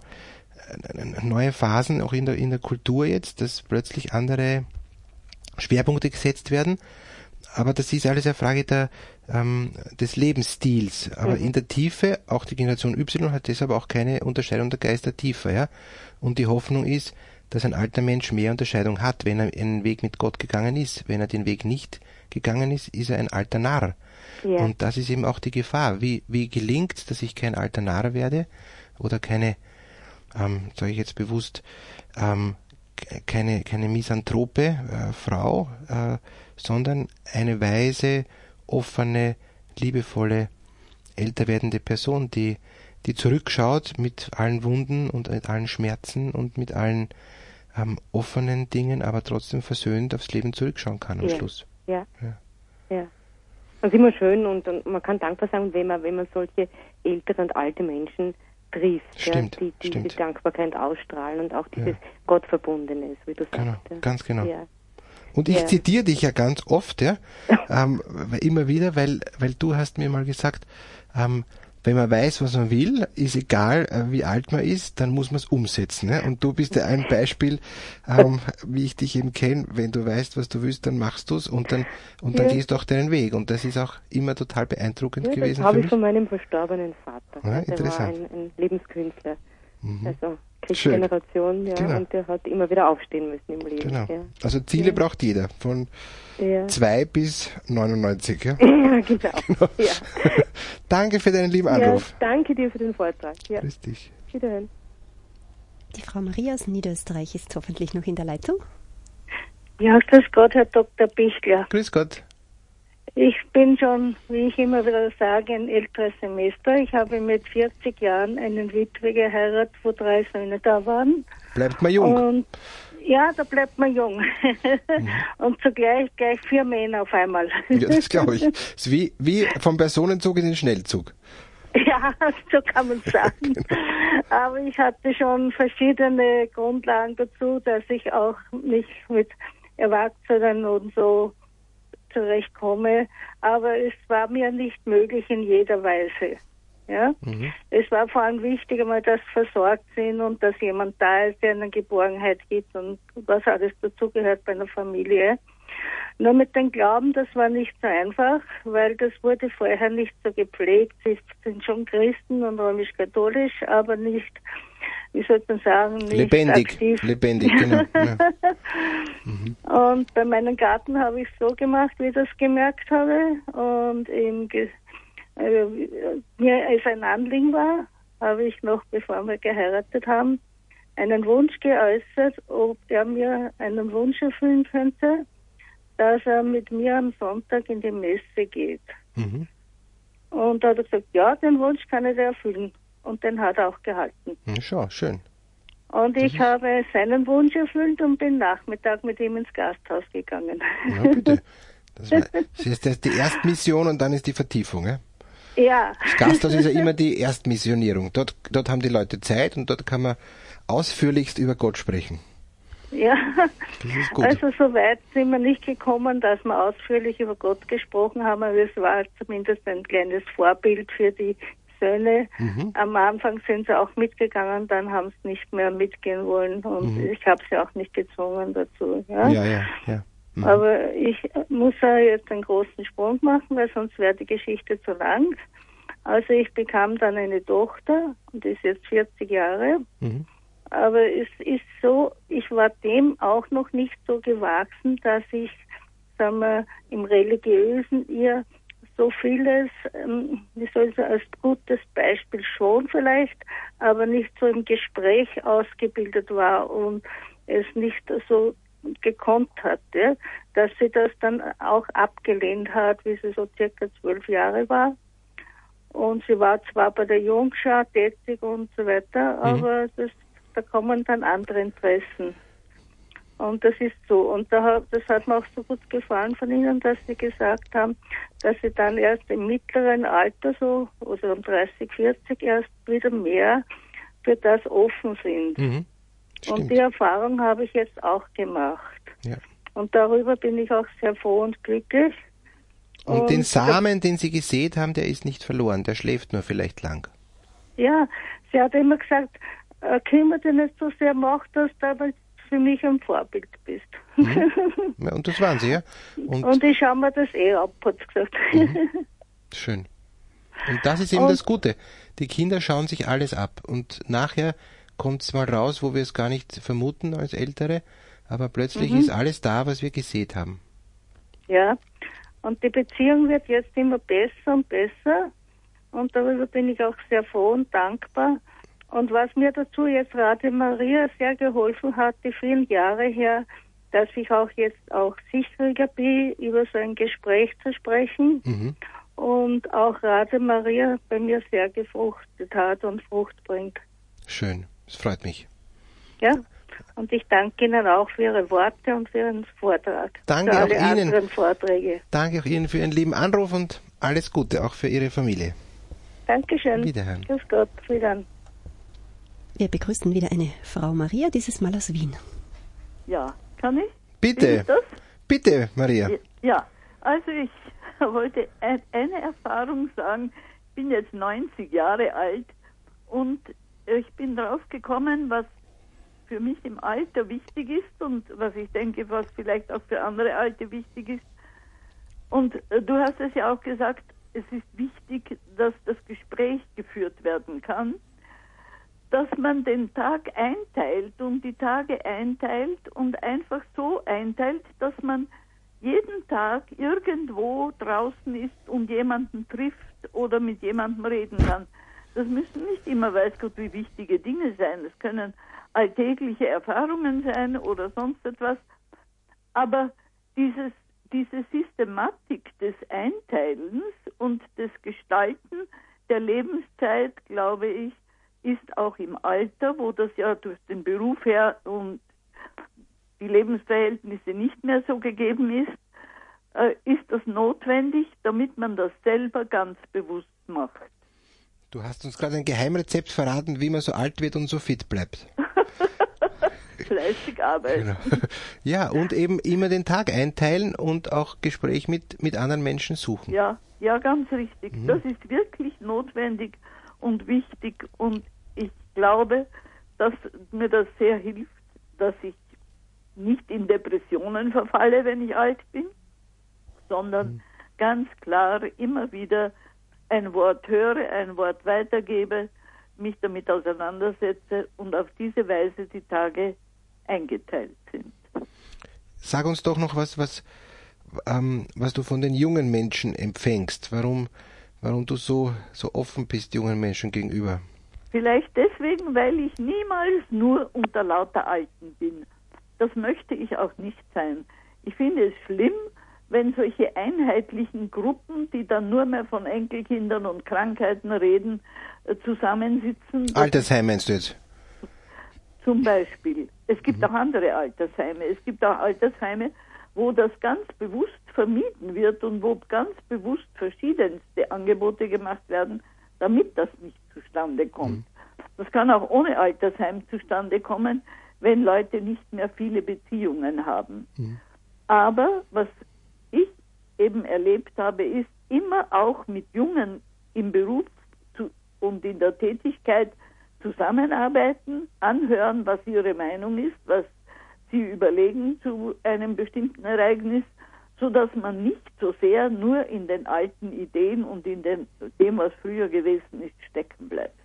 neue Phasen auch in der in der Kultur jetzt, dass plötzlich andere Schwerpunkte gesetzt werden. Aber das ist alles eine Frage der, ähm, des Lebensstils. Aber mhm. in der Tiefe, auch die Generation Y hat deshalb auch keine Unterscheidung der Geister tiefer. Ja? Und die Hoffnung ist, dass ein alter Mensch mehr Unterscheidung hat, wenn er einen Weg mit Gott gegangen ist. Wenn er den Weg nicht gegangen ist, ist er ein alter Narr. Ja. Und das ist eben auch die Gefahr. Wie, wie gelingt, dass ich kein alter Narr werde oder keine, ähm, sage ich jetzt bewusst, ähm, keine, keine misanthrope äh, Frau, äh, sondern eine weise, offene, liebevolle, älter werdende Person, die, die zurückschaut mit allen Wunden und mit allen Schmerzen und mit allen ähm, offenen Dingen, aber trotzdem versöhnt aufs Leben zurückschauen kann am ja. Schluss. Ja, ja. ja. Das ist immer schön und, und man kann dankbar sein, wenn man, wenn man solche ältere und alte Menschen trifft, Stimmt, ja, die, die stimmt. diese Dankbarkeit ausstrahlen und auch dieses Ja. Gottverbundene, wie du sagst. Genau, ja. ganz genau. Ja. Und ich Ja. zitiere dich ja ganz oft, ja, ähm, immer wieder, weil, weil du hast mir mal gesagt, ähm, wenn man weiß, was man will, ist egal, äh, wie alt man ist, dann muss man es umsetzen. Ne? Und du bist ja ein Beispiel, ähm, wie ich dich eben kenne, wenn du weißt, was du willst, dann machst du es und dann und dann Ja. gehst du auch deinen Weg. Und das ist auch immer total beeindruckend Ja, das gewesen habe für ich mich. von meinem verstorbenen Vater. Ja, Ja, der war interessant. ein, ein Lebenskünstler. Mhm. Also Schön. Kriegsgeneration, ja, Genau. und der hat immer wieder aufstehen müssen im Leben. Genau. Ja. Also Ziele Ja. braucht jeder, von Ja. zwei bis neunundneunzig. Ja? Ja, genau. Ja. Danke für deinen lieben Ja, Anruf. danke dir für den Vortrag. Ja, Grüß dich. wiederhören. Die Frau Maria aus Niederösterreich ist hoffentlich noch in der Leitung. Ja, grüß Gott, Herr Doktor Bichler. Grüß Gott. Ich bin schon, wie ich immer wieder sage, ein älteres Semester. Ich habe mit vierzig Jahren einen Witwe geheiratet, wo drei Söhne da waren. Bleibt mal jung. Und ja, da bleibt man jung. Mhm. Und zugleich gleich vier Männer auf einmal. Ja, das glaube ich. Das ist wie, wie vom Personenzug in den Schnellzug. Ja, so kann man sagen. Aber ich hatte schon verschiedene Grundlagen dazu, dass ich auch nicht mit Erwachsenen und so zurechtkomme. Aber es war mir nicht möglich in jeder Weise. Ja? Mhm. Es war vor allem wichtig, einmal, dass versorgt sind und dass jemand da ist, der eine Geborgenheit gibt und was alles dazugehört bei einer Familie. Nur mit dem Glauben, das war nicht so einfach, weil das wurde vorher nicht so gepflegt. Sie sind schon Christen und römisch-katholisch, aber nicht, wie soll man sagen, nicht Lebendig, aktiv. lebendig, genau. Ja. Mhm. Und bei meinem Garten habe ich so gemacht, wie ich das gemerkt habe. Und im Ge äh, mir als ein Anliegen war, habe ich noch, bevor wir geheiratet haben, einen Wunsch geäußert, ob er mir einen Wunsch erfüllen könnte, dass er mit mir am Sonntag in die Messe geht. Mhm. Und da hat er gesagt, ja, den Wunsch kann er dir erfüllen. Und den hat er auch gehalten. Ja, schau, schön. Und ich habe seinen Wunsch erfüllt und bin Nachmittag mit ihm ins Gasthaus gegangen. Ja, bitte. Das, war, das ist das die Erstmission und dann ist die Vertiefung. Ja? Ja. Das Gasthaus ist ja immer die Erstmissionierung. Dort, dort haben die Leute Zeit und dort kann man ausführlichst über Gott sprechen. Ja, Das ist gut. also so weit sind wir nicht gekommen, dass wir ausführlich über Gott gesprochen haben, aber es war zumindest ein kleines Vorbild für die Söhne. Mhm. Am Anfang sind sie auch mitgegangen, dann haben sie nicht mehr mitgehen wollen und Mhm. ich habe sie auch nicht gezwungen dazu. Ja, Ja, ja, ja. Mhm. Aber ich muss ja jetzt einen großen Sprung machen, weil sonst wäre die Geschichte zu lang. Also ich bekam dann eine Tochter und die ist jetzt vierzig Jahre. Mhm. Aber es ist so, ich war dem auch noch nicht so gewachsen, dass ich, sagen wir, im Religiösen ihr so vieles, ähm, wie soll ich sagen, als gutes Beispiel schon vielleicht, aber nicht so im Gespräch ausgebildet war und es nicht so gekonnt hatte, dass sie das dann auch abgelehnt hat, wie sie so circa zwölf Jahre war. Und sie war zwar bei der Jungschar tätig und so weiter, aber das da kommen dann andere Interessen. Und das ist so. Und da, das hat mir auch so gut gefallen von Ihnen, dass Sie gesagt haben, dass Sie dann erst im mittleren Alter, so, also um dreißig, vierzig, erst wieder mehr für das offen sind. Mhm. Und Stimmt. die Erfahrung habe ich jetzt auch gemacht. Ja. Und darüber bin ich auch sehr froh und glücklich. Und, Und den Samen, den Sie gesät haben, der ist nicht verloren, der schläft nur vielleicht lang. Ja, sie hat immer gesagt, äh, kümmere dich nicht so sehr, mach das, damit du für mich ein Vorbild bist. Mhm. Ja, und das waren Sie, ja? Und, Und ich schaue mir das eh ab, hat sie gesagt. Mhm. Schön. Und das ist eben Und- das Gute. Die Kinder schauen sich alles ab. Und nachher kommt es mal raus, wo wir es gar nicht vermuten als Ältere, aber plötzlich Mhm. ist alles da, was wir gesät haben. Ja, und die Beziehung wird jetzt immer besser und besser. Und darüber bin ich auch sehr froh und dankbar. Und was mir dazu jetzt Radio Maria sehr geholfen hat, die vielen Jahre her, dass ich auch jetzt auch sicherer bin, über so ein Gespräch zu sprechen. Mhm. Und auch Radio Maria bei mir sehr gefruchtet hat und Frucht bringt. Schön, es freut mich. Ja, und ich danke Ihnen auch für Ihre Worte und für Ihren Vortrag. Danke für auch alle Ihnen. anderen Vorträge. Danke auch Ihnen für Ihren lieben Anruf und alles Gute, auch für Ihre Familie. Dankeschön. Wiederhören. Grüß Gott, wieder. Wir begrüßen wieder eine Frau Maria, dieses Mal aus Wien. Ja, kann ich? Bitte. Bin ich das? Bitte, Maria. Ja, also ich wollte eine Erfahrung sagen. Ich bin jetzt neunzig Jahre alt und ich bin drauf gekommen, was für mich im Alter wichtig ist und was ich denke, was vielleicht auch für andere Alte wichtig ist. Und du hast es ja auch gesagt, es ist wichtig, dass das Gespräch geführt werden kann, dass man den Tag einteilt und die Tage einteilt und einfach so einteilt, dass man jeden Tag irgendwo draußen ist und jemanden trifft oder mit jemandem reden kann. Das müssen nicht immer, weiß Gott, wie wichtige Dinge sein. Es können alltägliche Erfahrungen sein oder sonst etwas. Aber dieses, diese Systematik des Einteilens und des Gestalten der Lebenszeit, glaube ich, ist auch im Alter, wo das ja durch den Beruf her und die Lebensverhältnisse nicht mehr so gegeben ist, äh, ist das notwendig, damit man das selber ganz bewusst macht. Du hast uns gerade ein Geheimrezept verraten, wie man so alt wird und so fit bleibt. Fleißig arbeiten. Genau. Ja, und eben immer den Tag einteilen und auch Gespräch mit, mit anderen Menschen suchen. Ja, ja, ganz richtig. Mhm. Das ist wirklich notwendig und wichtig und ich glaube, dass mir das sehr hilft, dass ich nicht in Depressionen verfalle, wenn ich alt bin, sondern mhm. ganz klar immer wieder ein Wort höre, ein Wort weitergebe, mich damit auseinandersetze und auf diese Weise die Tage eingeteilt sind. Sag uns doch noch was, was, ähm, was du von den jungen Menschen empfängst, warum, warum du so, so offen bist jungen Menschen gegenüber. Vielleicht deswegen, weil ich niemals nur unter lauter Alten bin. Das möchte ich auch nicht sein. Ich finde es schlimm, wenn solche einheitlichen Gruppen, die dann nur mehr von Enkelkindern und Krankheiten reden, zusammensitzen. Altersheim meinst du jetzt? Zum Beispiel. Es gibt mhm. auch andere Altersheime. Es gibt auch Altersheime, wo das ganz bewusst vermieden wird und wo ganz bewusst verschiedenste Angebote gemacht werden, damit das nicht zustande kommt. Mhm. Das kann auch ohne Altersheim zustande kommen, wenn Leute nicht mehr viele Beziehungen haben. Mhm. Aber was ich eben erlebt habe, ist immer auch mit Jungen im Beruf zu, und in der Tätigkeit zusammenarbeiten, anhören, was ihre Meinung ist, was sie überlegen zu einem bestimmten Ereignis, sodass man nicht so sehr nur in den alten Ideen und in den, dem, was früher gewesen ist, stecken bleibt.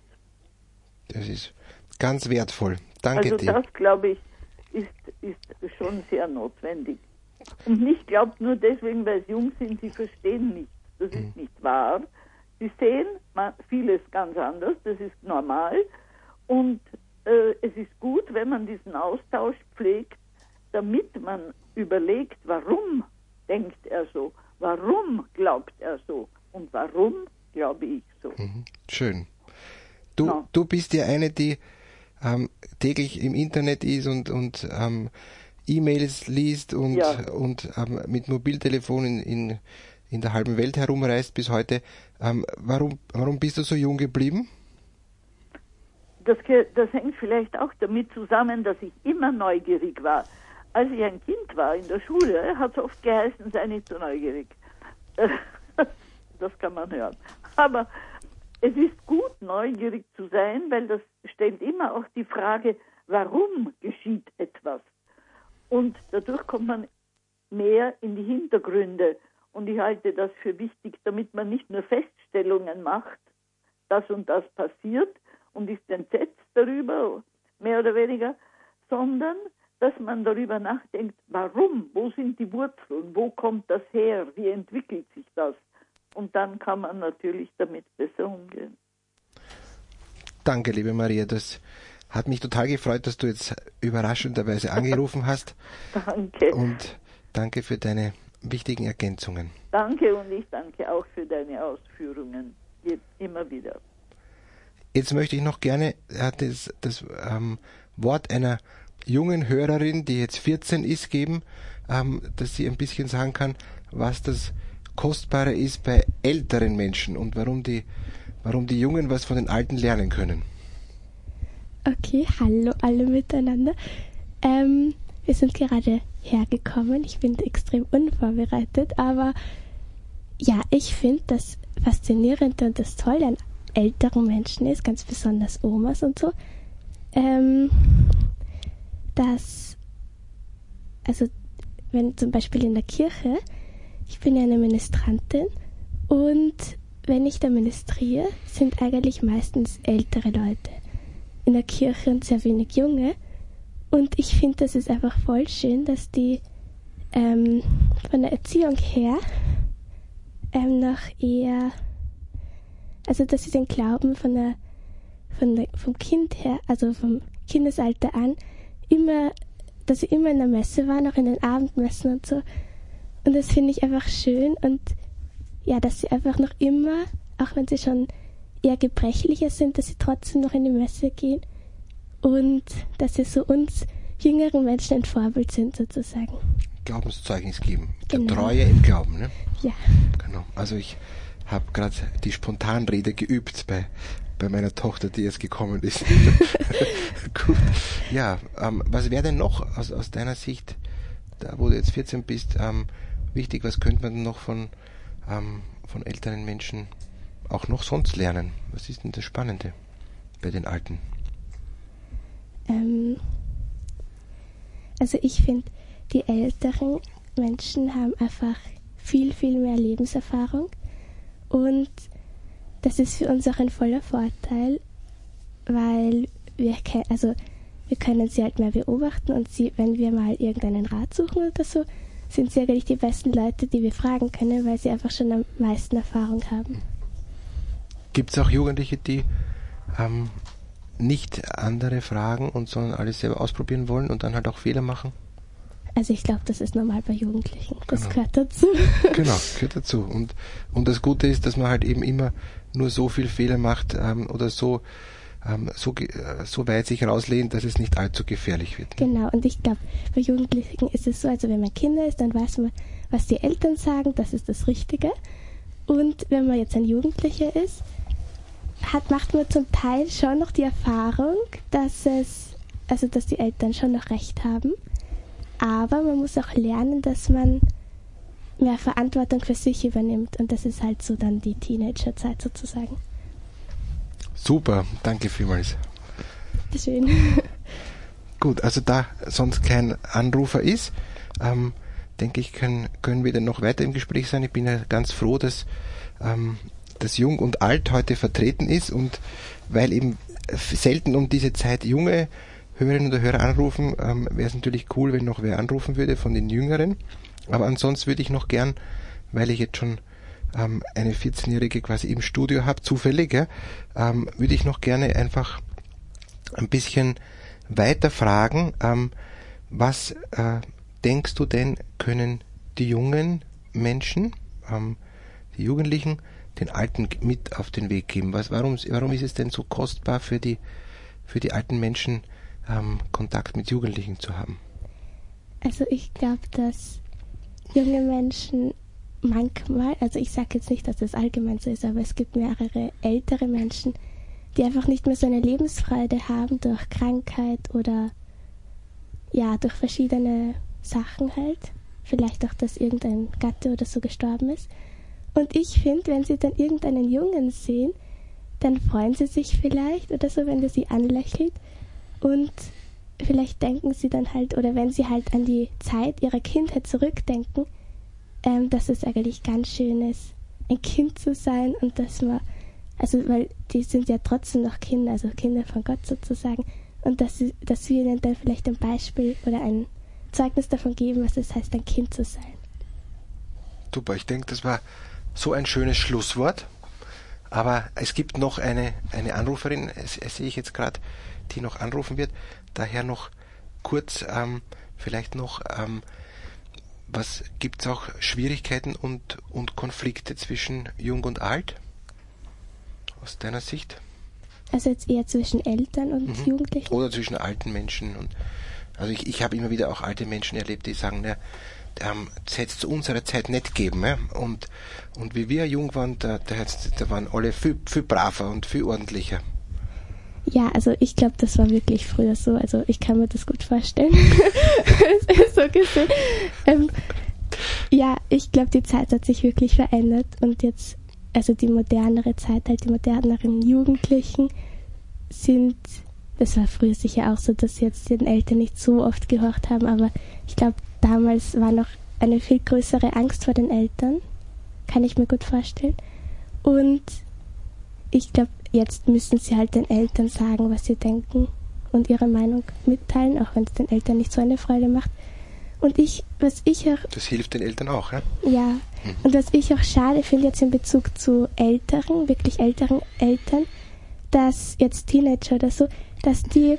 Das ist ganz wertvoll. Danke also dir. Also das, glaube ich, ist, ist schon sehr notwendig. Und nicht glaubt nur deswegen, weil sie jung sind, sie verstehen nichts. Das ist mhm. nicht wahr. Sie sehen vieles ganz anders, das ist normal. Und äh, es ist gut, wenn man diesen Austausch pflegt, damit man überlegt, warum denkt er so, warum glaubt er so und warum glaube ich so. Mhm. Schön. Du, no. du bist ja eine, die ähm, täglich im Internet ist und, und ähm, E-Mails liest und, ja. und ähm, mit Mobiltelefon in, in, in der halben Welt herumreist bis heute. Ähm, warum, warum bist du so jung geblieben? Das, das hängt vielleicht auch damit zusammen, dass ich immer neugierig war. Als ich ein Kind war in der Schule, hat es oft geheißen, sei nicht so neugierig. Das kann man hören. Aber es ist gut, neugierig zu sein, weil das stellt immer auch die Frage, warum geschieht etwas? Und dadurch kommt man mehr in die Hintergründe. Und ich halte das für wichtig, damit man nicht nur Feststellungen macht, das und das passiert und ist entsetzt darüber, mehr oder weniger, sondern dass man darüber nachdenkt, warum, wo sind die Wurzeln, wo kommt das her, wie entwickelt sich das? Und dann kann man natürlich damit besser umgehen. Danke, liebe Maria, das hat mich total gefreut, dass du jetzt überraschenderweise angerufen hast. Danke. Und danke für deine wichtigen Ergänzungen. Danke und ich danke auch für deine Ausführungen, immer wieder. Jetzt möchte ich noch gerne äh, das, das ähm, Wort einer jungen Hörerin, die jetzt vierzehn ist, geben, ähm, dass sie ein bisschen sagen kann, was das Kostbare ist bei älteren Menschen und warum die, warum die Jungen was von den Alten lernen können. Okay, hallo alle miteinander. Ähm, wir sind gerade hergekommen. Ich bin extrem unvorbereitet, aber ja, ich finde, das Faszinierende und das Tolle an älteren Menschen ist, ganz besonders Omas und so, ähm, dass, also wenn zum Beispiel in der Kirche, ich bin ja eine Ministrantin und wenn ich da ministriere, sind eigentlich meistens ältere Leute in der Kirche und sehr wenig junge. Und ich finde, das ist einfach voll schön, dass die ähm, von der Erziehung her ähm, noch eher, also dass sie den Glauben von der, von der, vom Kind her, also vom Kindesalter an, immer, dass sie immer in der Messe waren, auch in den Abendmessen und so. Und das finde ich einfach schön und ja, dass sie einfach noch immer, auch wenn sie schon eher gebrechlicher sind, dass sie trotzdem noch in die Messe gehen und dass sie so uns jüngeren Menschen ein Vorbild sind sozusagen. Glaubenszeugnis geben, Genau. der Treue im Glauben, ne? Ja. Genau. Also ich habe gerade die Spontanrede geübt bei, bei meiner Tochter, die jetzt gekommen ist. Gut. Ja, ähm, was wäre denn noch aus, aus deiner Sicht, da wo du jetzt vierzehn bist, ähm, wichtig, was könnte man denn noch von, ähm, von älteren Menschen auch noch sonst lernen? Was ist denn das Spannende bei den Alten? Ähm, also ich finde, die älteren Menschen haben einfach viel, viel mehr Lebenserfahrung und das ist für uns auch ein voller Vorteil, weil wir, ke- also wir können sie halt mehr beobachten und sie, wenn wir mal irgendeinen Rat suchen oder so, sind sie eigentlich die besten Leute, die wir fragen können, weil sie einfach schon am meisten Erfahrung haben. Gibt es auch Jugendliche, die ähm, nicht andere fragen und sondern alles selber ausprobieren wollen und dann halt auch Fehler machen? Also ich glaube, das ist normal bei Jugendlichen. Das Genau. gehört dazu. Genau, gehört dazu. Und, und das Gute ist, dass man halt eben immer nur so viel Fehler macht ähm, oder so, ähm, so, ge- äh, so weit sich rauslehnt, dass es nicht allzu gefährlich wird. Ne? Genau, und ich glaube, bei Jugendlichen ist es so, also wenn man Kinder ist, dann weiß man, was die Eltern sagen, das ist das Richtige. Und wenn man jetzt ein Jugendlicher ist, hat, macht man zum Teil schon noch die Erfahrung, dass es, also dass die Eltern schon noch recht haben. Aber man muss auch lernen, dass man mehr Verantwortung für sich übernimmt. Und das ist halt so dann die Teenagerzeit sozusagen. Super, danke vielmals. Schön. Gut, also da sonst kein Anrufer ist, ähm, denke ich, können, können wir dann noch weiter im Gespräch sein. Ich bin ja ganz froh, dass ähm, das Jung und Alt heute vertreten ist und weil eben selten um diese Zeit junge Hörerinnen oder Hörer anrufen, ähm, wäre es natürlich cool, wenn noch wer anrufen würde von den Jüngeren. Aber ansonsten würde ich noch gern, weil ich jetzt schon ähm, eine vierzehnjährige quasi im Studio habe, zufällig, ja, ähm, würde ich noch gerne einfach ein bisschen weiter fragen, ähm, was äh, denkst du denn, können die jungen Menschen, ähm, die Jugendlichen, den Alten mit auf den Weg geben? Was, warum, warum ist es denn so kostbar für die, für die alten Menschen, ähm, Kontakt mit Jugendlichen zu haben? Also ich glaube, dass junge Menschen manchmal, also ich sage jetzt nicht, dass das allgemein so ist, aber es gibt mehrere ältere Menschen, die einfach nicht mehr so eine Lebensfreude haben durch Krankheit oder ja, durch verschiedene Sachen halt. Vielleicht auch, dass irgendein Gatte oder so gestorben ist. Und ich finde, wenn sie dann irgendeinen Jungen sehen, dann freuen sie sich vielleicht oder so, wenn der sie anlächelt. Und vielleicht denken sie dann halt, oder wenn sie halt an die Zeit ihrer Kindheit zurückdenken, ähm, dass es eigentlich ganz schön ist, ein Kind zu sein und dass man, also weil die sind ja trotzdem noch Kinder, also Kinder von Gott sozusagen, und dass, sie, dass wir ihnen dann vielleicht ein Beispiel oder ein Zeugnis davon geben, was es heißt, ein Kind zu sein. Super, ich denke, das war so ein schönes Schlusswort. Aber es gibt noch eine, eine Anruferin, es, es sehe ich jetzt gerade, die noch anrufen wird. Daher noch kurz, ähm, vielleicht noch, ähm, was gibt es auch Schwierigkeiten und, und Konflikte zwischen Jung und Alt? Aus deiner Sicht? Also jetzt eher zwischen Eltern und Mhm. Jugendlichen? Oder zwischen alten Menschen. Und also ich, ich habe immer wieder auch alte Menschen erlebt, die sagen, na, ähm, das hätte es zu unserer Zeit nicht gegeben. Ja? Und, und wie wir jung waren, da, da, da waren alle viel, viel braver und viel ordentlicher. Ja, also ich glaube, das war wirklich früher so. Also ich kann mir das gut vorstellen. So gesehen. Ähm, ja, ich glaube, die Zeit hat sich wirklich verändert und jetzt, also die modernere Zeit, halt die moderneren Jugendlichen sind, das war früher sicher auch so, dass sie jetzt den Eltern nicht so oft gehorcht haben, aber ich glaube, damals war noch eine viel größere Angst vor den Eltern, kann ich mir gut vorstellen. Und ich glaube, jetzt müssen sie halt den Eltern sagen, was sie denken und ihre Meinung mitteilen, auch wenn es den Eltern nicht so eine Freude macht. Und ich, was ich auch... Das hilft den Eltern auch, ja? Ja, mhm. Und was ich auch schade finde jetzt in Bezug zu älteren, wirklich älteren Eltern, dass jetzt Teenager oder so, dass die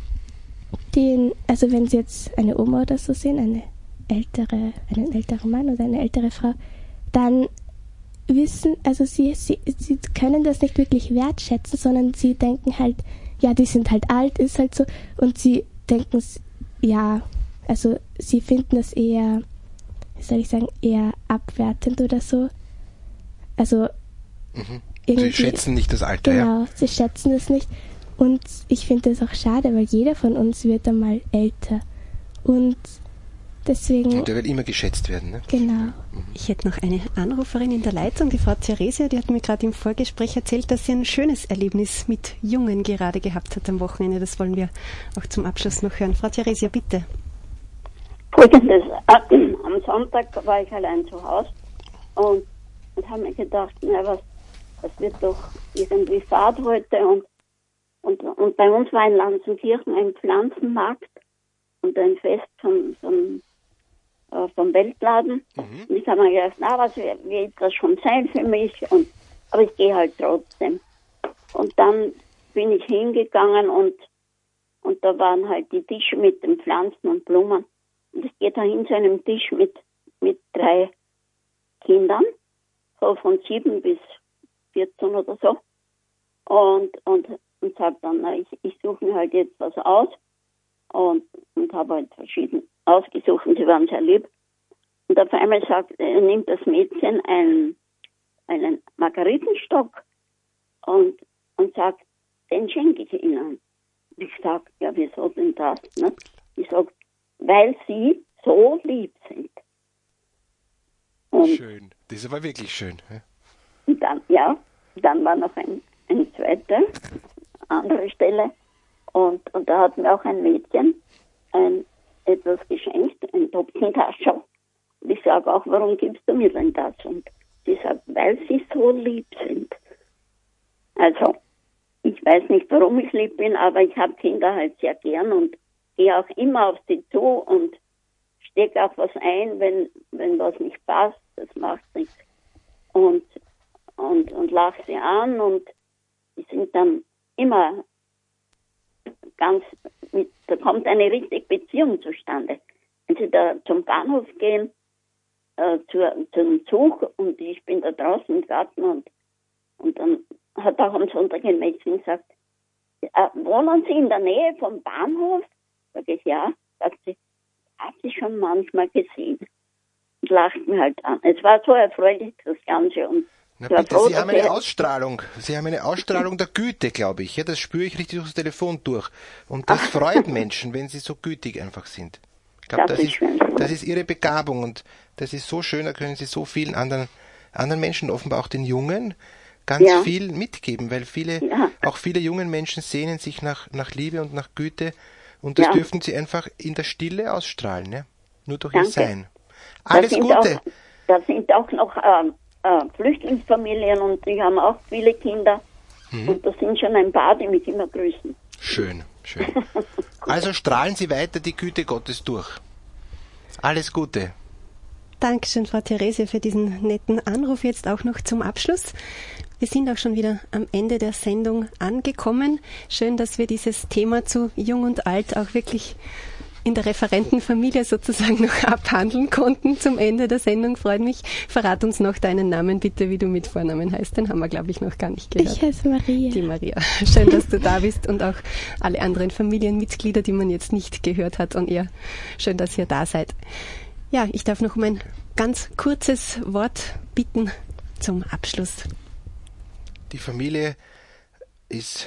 den, also wenn sie jetzt eine Oma oder so sehen, eine ältere, einen älteren Mann oder eine ältere Frau, dann wissen, also sie, sie, sie können das nicht wirklich wertschätzen, sondern sie denken halt, ja, die sind halt alt, ist halt so, und sie denken, ja, also sie finden das eher, wie soll ich sagen, eher abwertend oder so. Also mhm. Sie schätzen nicht das Alter, genau, ja? Genau, sie schätzen das nicht. Und ich finde das auch schade, weil jeder von uns wird einmal älter. Und deswegen... Und der will immer geschätzt werden, ne? Genau. Ich hätte noch eine Anruferin in der Leitung, die Frau Theresia, die hat mir gerade im Vorgespräch erzählt, dass sie ein schönes Erlebnis mit Jungen gerade gehabt hat am Wochenende. Das wollen wir auch zum Abschluss noch hören. Frau Theresia, bitte. Folgendes, äh, am Sonntag war ich allein zu Hause und, und habe mir gedacht, na was, das wird doch irgendwie Fahrt heute und, und, und bei uns war in Lanzenkirchen ein Pflanzenmarkt und ein Fest vom, vom, äh, vom Weltladen. Mhm. Und ich habe mir gedacht, na was wird das schon sein für mich, und, aber ich gehe halt trotzdem. Und dann bin ich hingegangen und, und da waren halt die Tische mit den Pflanzen und Blumen. Und ich gehe da hin zu einem Tisch mit, mit drei Kindern, so von sieben bis vierzehn oder so. Und, und, und sage dann, na, ich, ich suche mir halt jetzt was aus. Und, und habe halt verschieden ausgesucht und sie waren sehr lieb. Und auf einmal sagt, äh, nimmt das Mädchen einen, einen Margaritenstock und, und sagt, den schenke ich Ihnen. Und ich sage, ja, wieso denn das? Ne? Ich sage, weil sie so lieb sind. Und schön. Das ist aber wirklich schön. Ja? Und dann, ja, dann war noch ein, eine zweite, andere Stelle. Und, und da hat mir auch ein Mädchen ein, etwas geschenkt, ein Topfentaschel. Und ich sage auch, warum gibst du mir denn das? Und sie sagt, weil sie so lieb sind. Also, ich weiß nicht, warum ich lieb bin, aber ich habe Kinder halt sehr gern und gehe auch immer auf sie zu und stecke auch was ein, wenn, wenn was nicht passt, das macht nichts. Und, und, und lache sie an und die sind dann immer ganz, mit, da kommt eine richtige Beziehung zustande. Wenn sie da zum Bahnhof gehen, äh, zur, zum Zug und ich bin da draußen im Garten und, und dann hat auch am Sonntag ein Mädchen gesagt, äh, wohnen Sie in der Nähe vom Bahnhof? Sag ich, ja. Sagt sie, habe ich schon manchmal gesehen. Und lacht mir halt an. Es war so erfreulich, das Ganze. Und na bitte, froh, Sie haben eine Ausstrahlung. Sie haben eine Ausstrahlung der Güte, glaube ich. Ja, das spüre ich richtig durchs Telefon durch. Und das freut Menschen, wenn sie so gütig einfach sind. Ich glaube, das, das, ist, das ist Ihre Begabung und das ist so schön, da können Sie so vielen anderen, anderen Menschen, offenbar auch den Jungen, ganz ja. viel mitgeben, weil viele, ja. auch viele jungen Menschen sehnen sich nach, nach Liebe und nach Güte. Und das ja. dürfen sie einfach in der Stille ausstrahlen, ne? Nur durch Danke. Ihr Sein. Alles da Gute. Auch, da sind auch noch äh, äh, Flüchtlingsfamilien und die haben auch viele Kinder. Mhm. Und da sind schon ein paar, die mich immer grüßen. Schön, schön. Also strahlen Sie weiter die Güte Gottes durch. Alles Gute. Dankeschön, Frau Theresia, für diesen netten Anruf. Jetzt auch noch zum Abschluss. Wir sind auch schon wieder am Ende der Sendung angekommen. Schön, dass wir dieses Thema zu Jung und Alt auch wirklich in der Referentenfamilie sozusagen noch abhandeln konnten zum Ende der Sendung. Freut mich. Verrat uns noch deinen Namen bitte, wie du mit Vornamen heißt. Den haben wir, glaube ich, noch gar nicht gehört. Ich heiße Maria. Die Maria. Schön, dass du da bist und auch alle anderen Familienmitglieder, die man jetzt nicht gehört hat. Und ihr, schön, dass ihr da seid. Ja, ich darf noch um ein ganz kurzes Wort bitten zum Abschluss. Die Familie ist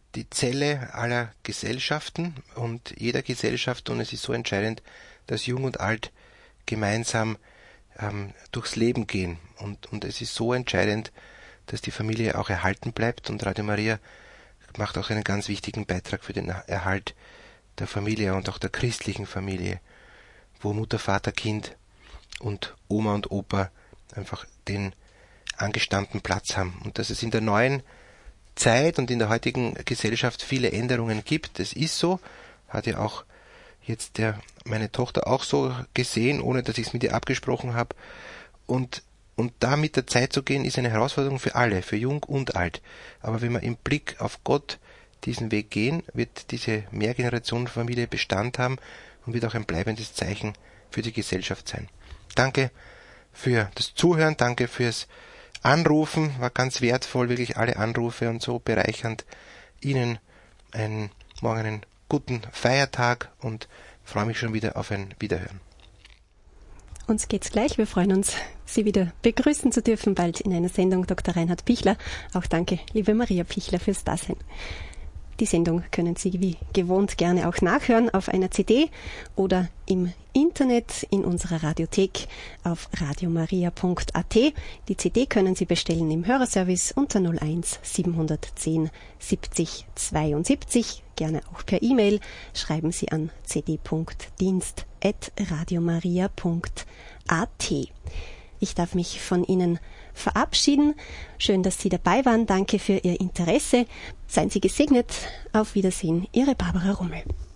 die Zelle aller Gesellschaften und jeder Gesellschaft, und es ist so entscheidend, dass Jung und Alt gemeinsam ähm, durchs Leben gehen. Und, und es ist so entscheidend, dass die Familie auch erhalten bleibt, und Radio Maria macht auch einen ganz wichtigen Beitrag für den Erhalt der Familie und auch der christlichen Familie, wo Mutter, Vater, Kind und Oma und Opa einfach den angestammten Platz haben. Und dass es in der neuen Zeit und in der heutigen Gesellschaft viele Änderungen gibt, das ist so, hat ja auch jetzt der, meine Tochter auch so gesehen, ohne dass ich es mit ihr abgesprochen habe. Und, und da mit der Zeit zu gehen, ist eine Herausforderung für alle, für Jung und Alt. Aber wenn wir im Blick auf Gott diesen Weg gehen, wird diese Mehrgenerationenfamilie Bestand haben und wird auch ein bleibendes Zeichen für die Gesellschaft sein. Danke für das Zuhören, danke fürs Anrufen, war ganz wertvoll, wirklich alle Anrufe und so bereichernd. Ihnen einen morgen einen guten Feiertag und freue mich schon wieder auf ein Wiederhören. Uns geht's gleich. Wir freuen uns, Sie wieder begrüßen zu dürfen, bald in einer Sendung Doktor Reinhard Pichler. Auch danke, liebe Maria Pichler, fürs Dasein. Die Sendung können Sie wie gewohnt gerne auch nachhören auf einer C D oder im Internet in unserer Radiothek auf radiomaria punkt a t. Die C D können Sie bestellen im Hörerservice unter null eins siebenhundertzehn siebzig zweiundsiebzig. Gerne auch per E-Mail. Schreiben Sie an c d punkt dienst at radiomaria punkt a t. Ich darf mich von Ihnen verabschieden. Schön, dass Sie dabei waren. Danke für Ihr Interesse. Seien Sie gesegnet. Auf Wiedersehen. Ihre Barbara Rummel.